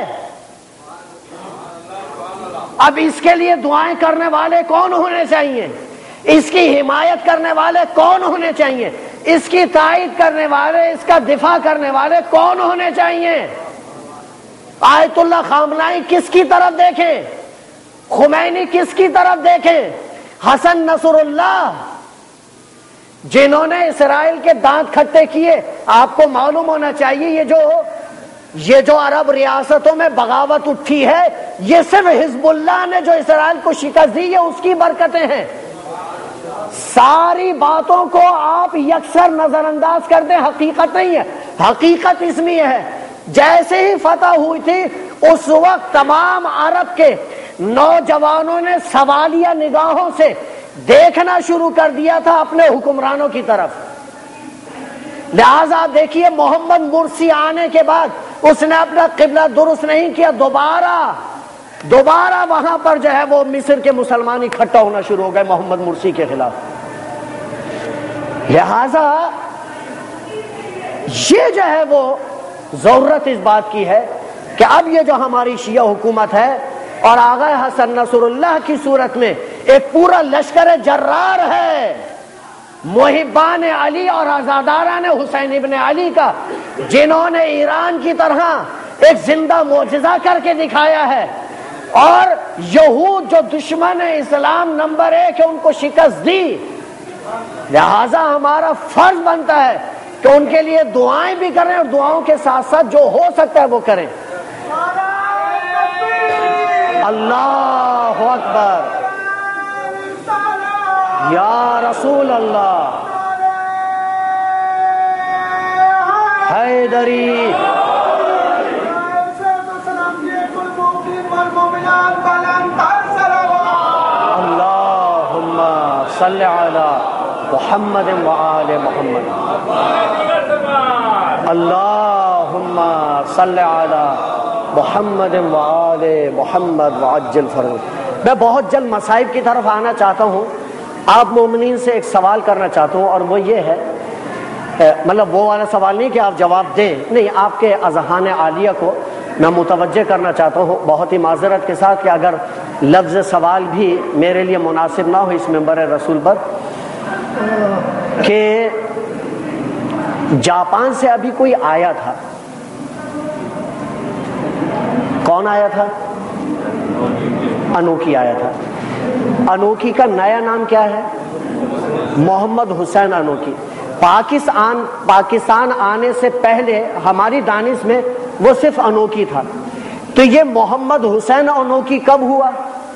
S2: اب اس کے لیے دعائیں کرنے والے کون ہونے چاہیے, اس کی حمایت کرنے والے کون ہونے چاہیے, اس کی تائید کرنے والے, اس کا دفاع کرنے والے کون ہونے چاہیے؟ آیت اللہ خامنائی کس کی طرف دیکھیں, خمینی کس کی طرف دیکھیں, حسن نصر اللہ جنہوں نے اسرائیل کے دانت کھٹے کیے. آپ کو معلوم ہونا چاہیے یہ جو یہ جو عرب ریاستوں میں بغاوت اٹھی ہے, یہ صرف حزب اللہ نے جو اسرائیل کو شکست دی, یہ اس کی برکتیں ہیں. ساری باتوں کو آپ یکسر نظر انداز کر دیں, حقیقت نہیں ہے. حقیقت اس میں ہے جیسے ہی فتح ہوئی تھی اس وقت تمام عرب کے نوجوانوں نے سوالیہ نگاہوں سے دیکھنا شروع کر دیا تھا اپنے حکمرانوں کی طرف. لہذا دیکھیے محمد مرسی آنے کے بعد اس نے اپنا قبلہ درست نہیں کیا, دوبارہ دوبارہ وہاں پر جو ہے وہ مصر کے مسلمان اکٹھا ہونا شروع ہو گئے محمد مرسی کے خلاف. لہذا یہ جو ہے وہ ضرورت اس بات کی ہے کہ اب یہ جو ہماری شیعہ حکومت ہے اور آغا حسن نصر اللہ کی صورت میں ایک پورا لشکر جرار ہے, محبان علی اور عزاداران حسین ابن علی کا, جنہوں نے ایران کی طرح ایک زندہ معجزہ کر کے دکھایا ہے, اور یہود جو دشمن اسلام نمبر ایک ہے ان کو شکست دی. لہذا ہمارا فرض بنتا ہے کہ ان کے لیے دعائیں بھی کریں اور دعاؤں کے ساتھ ساتھ جو ہو سکتا ہے وہ کریں. اللہ اکبر. یا رسول اللہ حیدری. اللہم صلی علی محمد وآل محمد. اللہم صلی علی محمد وآل محمد وعجل فرج. میں بہت جلد مصائب کی طرف آنا چاہتا ہوں. آپ مومنین سے ایک سوال کرنا چاہتا ہوں اور وہ یہ ہے، مطلب وہ والا سوال نہیں کہ آپ جواب دیں، نہیں، آپ کے اذہان عالیہ کو میں متوجہ کرنا چاہتا ہوں بہت ہی معذرت کے ساتھ کہ اگر لفظ سوال بھی میرے لیے مناسب نہ ہو اس منبر رسول پر، کہ جاپان سے ابھی کوئی آیا تھا. کون آیا تھا؟ انوکی آیا تھا. انوکی کا نیا نام کیا ہے؟ محمد حسین انوکی. پاکستان پاکستان آنے سے پہلے ہماری دانش میں وہ صرف انوکی تھا. تو یہ محمد حسین انوکی کب ہوا؟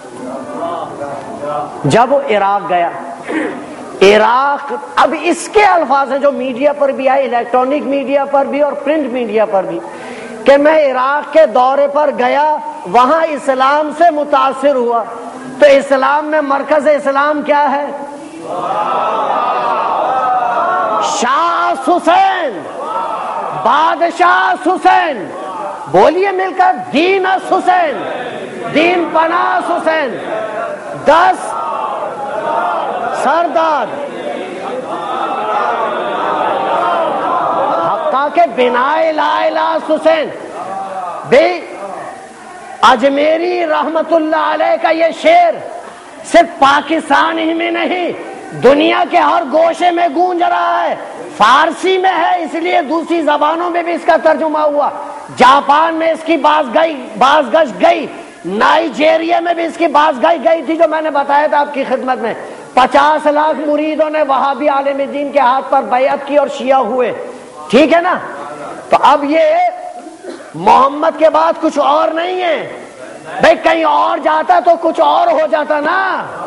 S2: جب وہ عراق گیا. عراق، اب اس کے الفاظ ہیں جو میڈیا پر بھی آئے، الیکٹرانک میڈیا پر بھی اور پرنٹ میڈیا پر بھی، کہ میں عراق کے دورے پر گیا، وہاں اسلام سے متاثر ہوا. تو اسلام میں مرکز اسلام کیا ہے؟ شاہ حسین، بادشاہ حسین. بولیے مل کر، دین اس حسین، دین پناہ حسین، دس سردار حقا کے بنا لا الہ حسین. بھئی اجمیری رحمت اللہ علیہ کا یہ شعر صرف پاکستان ہی میں نہیں، دنیا کے ہر گوشے میں گونج رہا ہے. فارسی میں ہے اس لیے دوسری زبانوں میں بھی اس کا ترجمہ ہوا. جاپان میں اس کی باز گئی باز گشت گئی. نائجیریا میں بھی اس کی باز گئی گئی تھی جو میں نے بتایا تھا آپ کی خدمت میں. پچاس لاکھ مریدوں نے وہابی عالم دین کے ہاتھ پر بیعت کی اور شیعہ ہوئے. ٹھیک ہے نا؟ تو اب یہ محمد کے بعد کچھ اور نہیں ہے. بھئی کہیں اور جاتا تو کچھ اور ہو جاتا نا.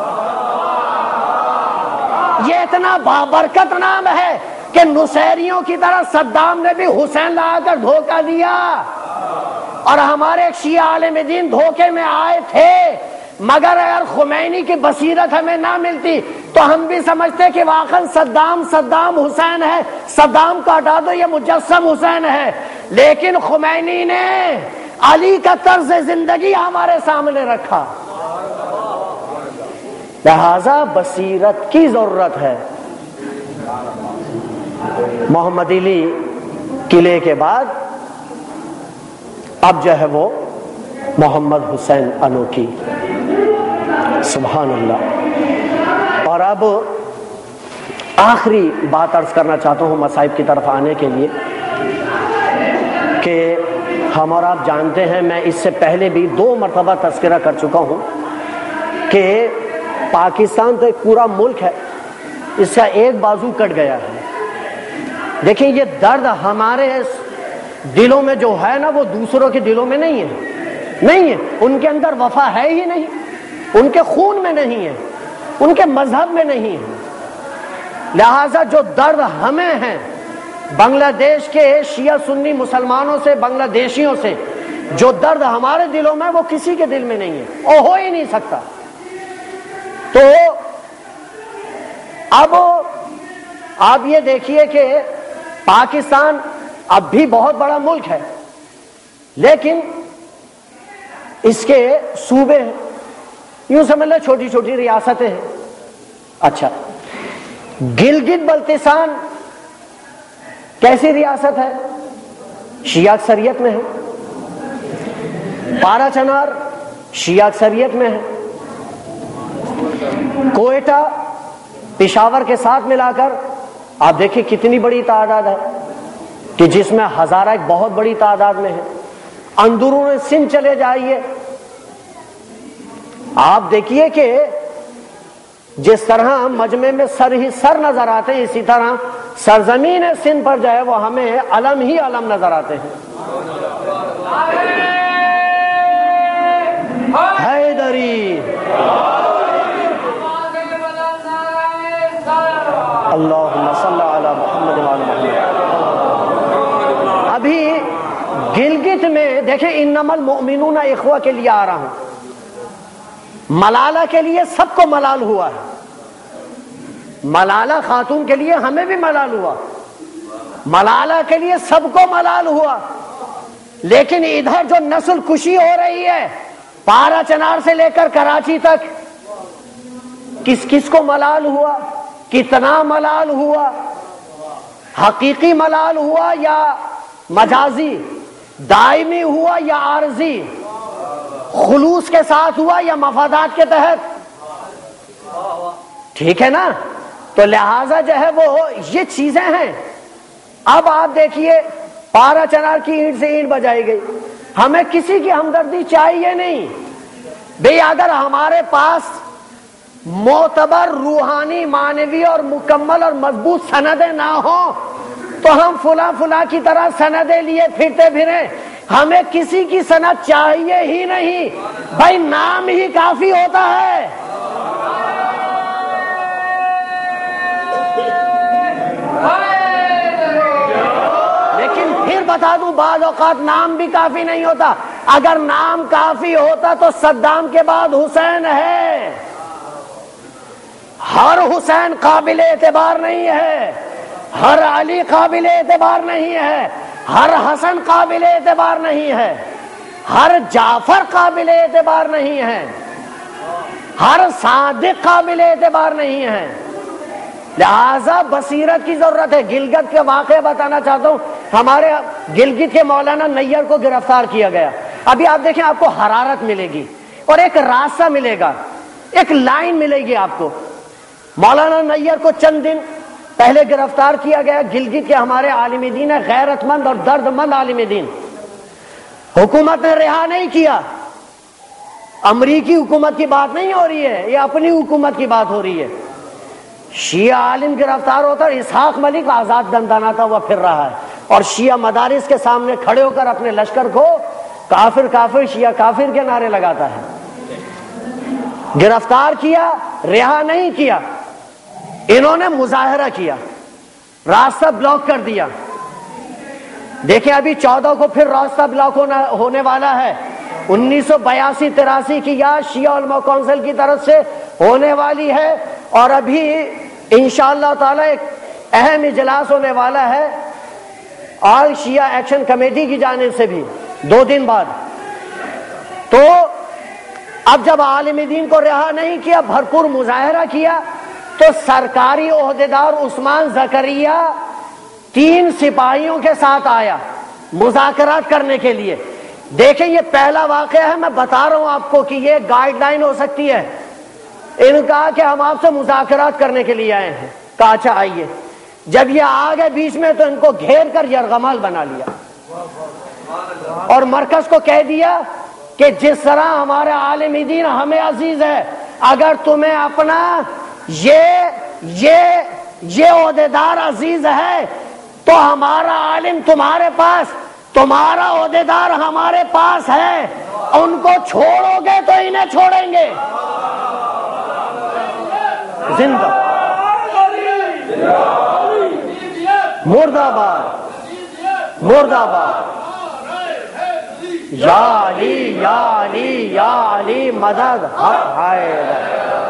S2: یہ اتنا بابرکت نام ہے کہ نصیریوں کی طرح صدام نے بھی حسین لا کر دھوکہ دیا، اور ہمارے ایک شیعہ عالم دین دھوکے میں آئے تھے. مگر اگر خمینی کی بصیرت ہمیں نہ ملتی تو ہم بھی سمجھتے کہ واقعا صدام صدام حسین ہے، صدام کو ہٹا دو یہ مجسم حسین ہے. لیکن خمینی نے علی کا طرز زندگی ہمارے سامنے رکھا. لہذا بصیرت کی ضرورت ہے. محمد علی قلعے کے بعد اب جو ہے وہ محمد حسین انوکی. سبحان اللہ. اور اب آخری بات عرض کرنا چاہتا ہوں مصائب کی طرف آنے کے لیے، کہ ہم اور آپ جانتے ہیں، میں اس سے پہلے بھی دو مرتبہ تذکرہ کر چکا ہوں کہ پاکستان تو ایک پورا ملک ہے، اس کا ایک بازو کٹ گیا ہے. دیکھیں یہ درد ہمارے دلوں میں جو ہے نا وہ دوسروں کے دلوں میں نہیں ہے. نہیں ہے، ان کے اندر وفا ہے ہی نہیں، ان کے خون میں نہیں ہے، ان کے مذہب میں نہیں ہے. لہذا جو درد ہمیں ہیں بنگلہ دیش کے شیعہ سنی مسلمانوں سے، بنگلہ دیشیوں سے، جو درد ہمارے دلوں میں وہ کسی کے دل میں نہیں ہے اور ہو ہی نہیں سکتا. تو اب آپ یہ دیکھیے کہ پاکستان اب بھی بہت بڑا ملک ہے، لیکن اس کے صوبے ہیں، یوں سمجھ لیں چھوٹی چھوٹی ریاستیں ہیں. اچھا، گلگت بلتستان کیسی ریاست ہے؟ شیعہ اکثریت میں ہے. پارا چنار شیعہ اکثریت میں ہے. کوئٹہ پشاور کے ساتھ ملا کر آپ دیکھیں کتنی بڑی تعداد ہے، کہ جس میں ہزارہ ایک بہت بڑی تعداد میں ہے. اندرون سندھ چلے جائیے، آپ دیکھیے کہ جس طرح مجمع میں سر ہی سر نظر آتے ہیں، اسی طرح سرزمین سندھ پر جو ہے وہ ہمیں علم ہی علم نظر آتے ہیں. حیدری اللہم صلی علی محمد وعلی محمد. ابھی گلگت میں دیکھیں انما المؤمنون اخوہ کے لیے آ رہا ہوں. ملالہ کے لیے سب کو ملال ہوا ہے، ملالہ خاتون کے لیے ہمیں بھی ملال ہوا، ملالہ کے لیے سب کو ملال ہوا. لیکن ادھر جو نسل کشی ہو رہی ہے پارا چنار سے لے کر کراچی تک، کس کس کو ملال ہوا؟ کتنا ملال ہوا؟ حقیقی ملال ہوا یا مجازی؟ دائمی ہوا یا عارضی؟ خلوص کے ساتھ ہوا یا مفادات کے تحت؟ ٹھیک ہے نا؟ تو لہذا جو ہے وہ یہ چیزیں ہیں. اب آپ دیکھیے پارا چنار کی اینٹ سے اینٹ بجائی گئی، ہمیں کسی کی ہمدردی چاہیے نہیں بھئی. اگر ہمارے پاس معتبر روحانی معنوی اور مکمل اور مضبوط سندیں نہ ہوں تو ہم فلاں فلاں کی طرح سندیں لیے پھرتے پھریں. ہمیں کسی کی سند چاہیے ہی نہیں بھائی، نام ہی کافی ہوتا ہے. لیکن پھر بتا دوں بعض اوقات نام بھی کافی نہیں ہوتا. اگر نام کافی ہوتا تو صدام کے بعد حسین ہے. ہر حسین قابل اعتبار نہیں ہے، ہر علی قابل اعتبار نہیں ہے، ہر حسن قابل اعتبار نہیں ہے، ہر جعفر قابل اعتبار نہیں ہے، ہر صادق قابل اعتبار نہیں ہے. لہذا بصیرت کی ضرورت ہے. گلگت کے واقعہ بتانا چاہتا ہوں. ہمارے گلگت کے مولانا نیّر کو گرفتار کیا گیا. ابھی آپ دیکھیں آپ کو حرارت ملے گی اور ایک راستہ ملے گا، ایک لائن ملے گی آپ کو. مولانا نیّر کو چند دن پہلے گرفتار کیا گیا. گلگت کے ہمارے عالم دین ہے، غیرت مند اور درد مند عالم دین. حکومت نے رہا نہیں کیا. امریکی حکومت کی بات نہیں ہو رہی ہے، یہ اپنی حکومت کی بات ہو رہی ہے. شیعہ عالم گرفتار ہوتا ہے، اسحاق ملک آزاد دنداناتا ہوا پھر رہا ہے اور شیعہ مدارس کے سامنے کھڑے ہو کر اپنے لشکر کو کافر کافر شیعہ کافر کے نعرے لگاتا ہے. گرفتار کیا، رہا نہیں کیا. انہوں نے مظاہرہ کیا، راستہ بلاک کر دیا. دیکھیں ابھی چودہ کو پھر راستہ بلاک ہونے والا ہے. انیس سو بیاسی تراسی کی یاد شیعہ علماء کونسل کی طرف سے ہونے والی ہے اور ابھی انشاءاللہ تعالی ایک اہم اجلاس ہونے والا ہے آل شیعہ ایکشن کمیٹی کی جانب سے بھی دو دن بعد. تو اب جب عالم دین کو رہا نہیں کیا، بھرپور مظاہرہ کیا، تو سرکاری عہدیدار عثمان زکریا تین سپاہیوں کے ساتھ آیا مذاکرات کرنے کے لیے. دیکھیں یہ پہلا واقعہ ہے، میں بتا رہا ہوں آپ کو کہ یہ گائیڈ لائن ہو سکتی ہے. انہوں نے کہا کہ ہم آپ سے مذاکرات کرنے کے لیے آئے ہیں. کہا اچھا آئیے. جب یہ آ گئے بیچ میں تو ان کو گھیر کر یرغمال بنا لیا اور مرکز کو کہہ دیا کہ جس طرح ہمارے عالم دین ہمیں عزیز ہے، اگر تمہیں اپنا یہ یہ یہ عہدیدار عزیز ہے تو ہمارا عالم تمہارے پاس، تمہارا عہدیدار ہمارے پاس ہے. ان کو چھوڑو گے تو انہیں چھوڑیں گے. زندہ مرد آباد، مرد آباد. یا علی یا علی یا علی مدد حق حیدر.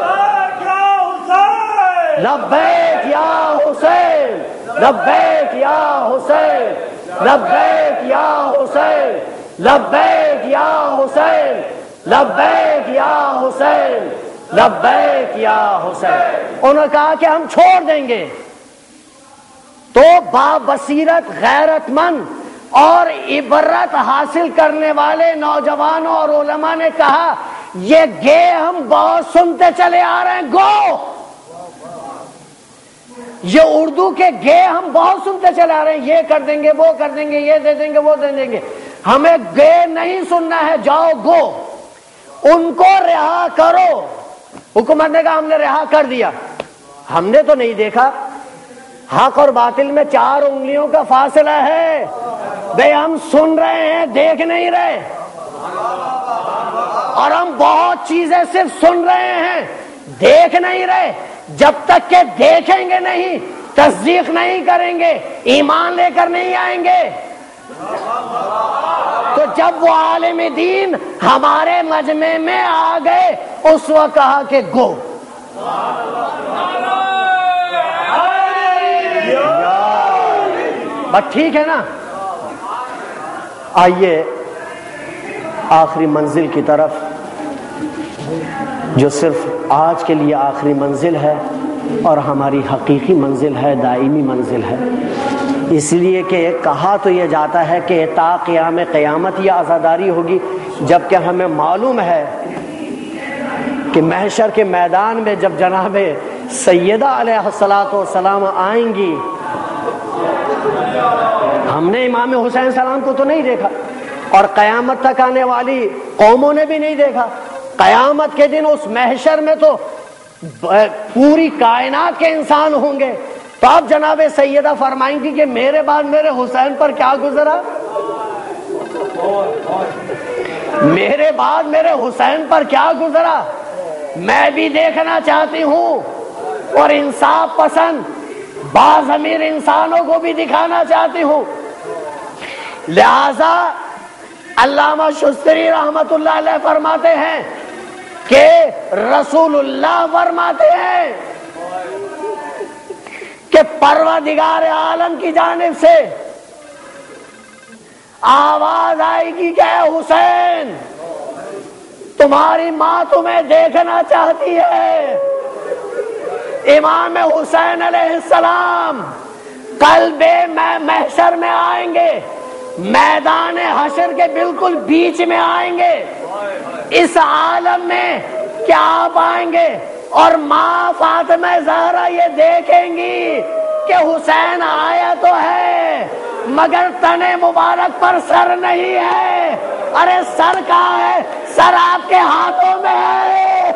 S2: لبیک یا حسین، لبیک یا حسین، لبیک یا حسین، لبیک یا حسین، لبیک یا حسین، لبیک یا حسین. انہوں نے کہا کہ ہم چھوڑ دیں گے. تو با بصیرت، غیرت مند اور عبرت حاصل کرنے والے نوجوانوں اور علماء نے کہا یہ گے ہم بہت سنتے چلے آ رہے ہیں. گو یہ اردو کے گے ہم بہت سنتے چلے آ رہے ہیں، یہ کر دیں گے، وہ کر دیں گے، یہ دے دیں گے، وہ دے دیں گے. ہمیں گے نہیں سننا ہے. جاؤ گو، ان کو رہا کرو. حکومت نے کہا ہم نے رہا کر دیا. ہم نے تو نہیں دیکھا. حق اور باطل میں چار انگلیوں کا فاصلہ ہے بھئی. ہم سن رہے ہیں، دیکھ نہیں رہے. اور ہم بہت چیزیں صرف سن رہے ہیں، دیکھ نہیں رہے. جب تک کہ دیکھیں گے نہیں، تصدیق نہیں کریں گے، ایمان لے کر نہیں آئیں گے. تو جب وہ عالم دین ہمارے مجمع میں آ گئے، اس وقت کہا کہ گو. بس ٹھیک ہے نا. آئیے آخری منزل کی طرف، جو صرف آج کے لیے آخری منزل ہے اور ہماری حقیقی منزل ہے، دائمی منزل ہے. اس لیے کہ کہا تو یہ جاتا ہے کہ تا قیام قیامت یہ عزاداری ہوگی، جبکہ ہمیں معلوم ہے کہ محشر کے میدان میں جب جناب سیدہ علیہ الصلوۃ والسلام آئیں گی، ہم نے امام حسین سلام کو تو نہیں دیکھا، اور قیامت تک آنے والی قوموں نے بھی نہیں دیکھا. قیامت کے دن اس محشر میں تو پوری کائنات کے انسان ہوں گے. تو اب جناب سیدہ فرمائیں گی کہ میرے بعد میرے حسین پر کیا گزرا، میرے بعد میرے حسین پر کیا گزرا، میں بھی دیکھنا چاہتی ہوں. اور انصاف پسند باضمیر انسانوں کو بھی دکھانا چاہتی ہوں. لہذا علامہ شستری رحمت اللہ علیہ فرماتے ہیں کہ رسول اللہ فرماتے ہیں کہ پروردگار عالم کی جانب سے آواز آئے گی کہ اے حسین، تمہاری ماں تمہیں دیکھنا چاہتی ہے. امام حسین علیہ السلام قلب محشر میں آئیں گے، میدان حشر کے بالکل بیچ میں آئیں گے. اس عالم میں کیا آپ آئیں گے اور ماں فاطمہ زہرا یہ دیکھیں گی کہ حسین آیا تو ہے مگر تنے مبارک پر سر نہیں ہے. ارے سر کہاں ہے؟ سر آپ کے ہاتھوں میں ہے.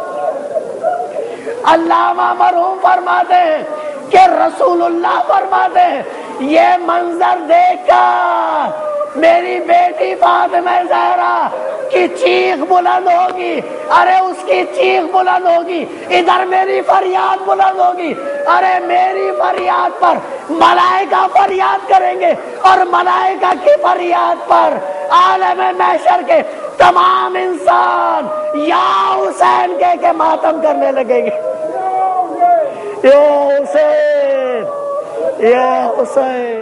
S2: علامہ مرحوم فرماتے ہیں کہ رسول اللہ فرماتے ہیں یہ منظر دیکھ کر میری بیٹی فاطمہ زہرا کی چیخ بلند ہوگی. ارے اس کی چیخ بلند ہوگی، ادھر میری فریاد بلند ہوگی. ارے میری فریاد پر ملائکہ فریاد کریں گے، اور ملائکہ کی فریاد پر عالم محشر کے تمام انسان یا حسین کہہ کے ماتم کرنے لگیں گے. یا حسین، یا حسین.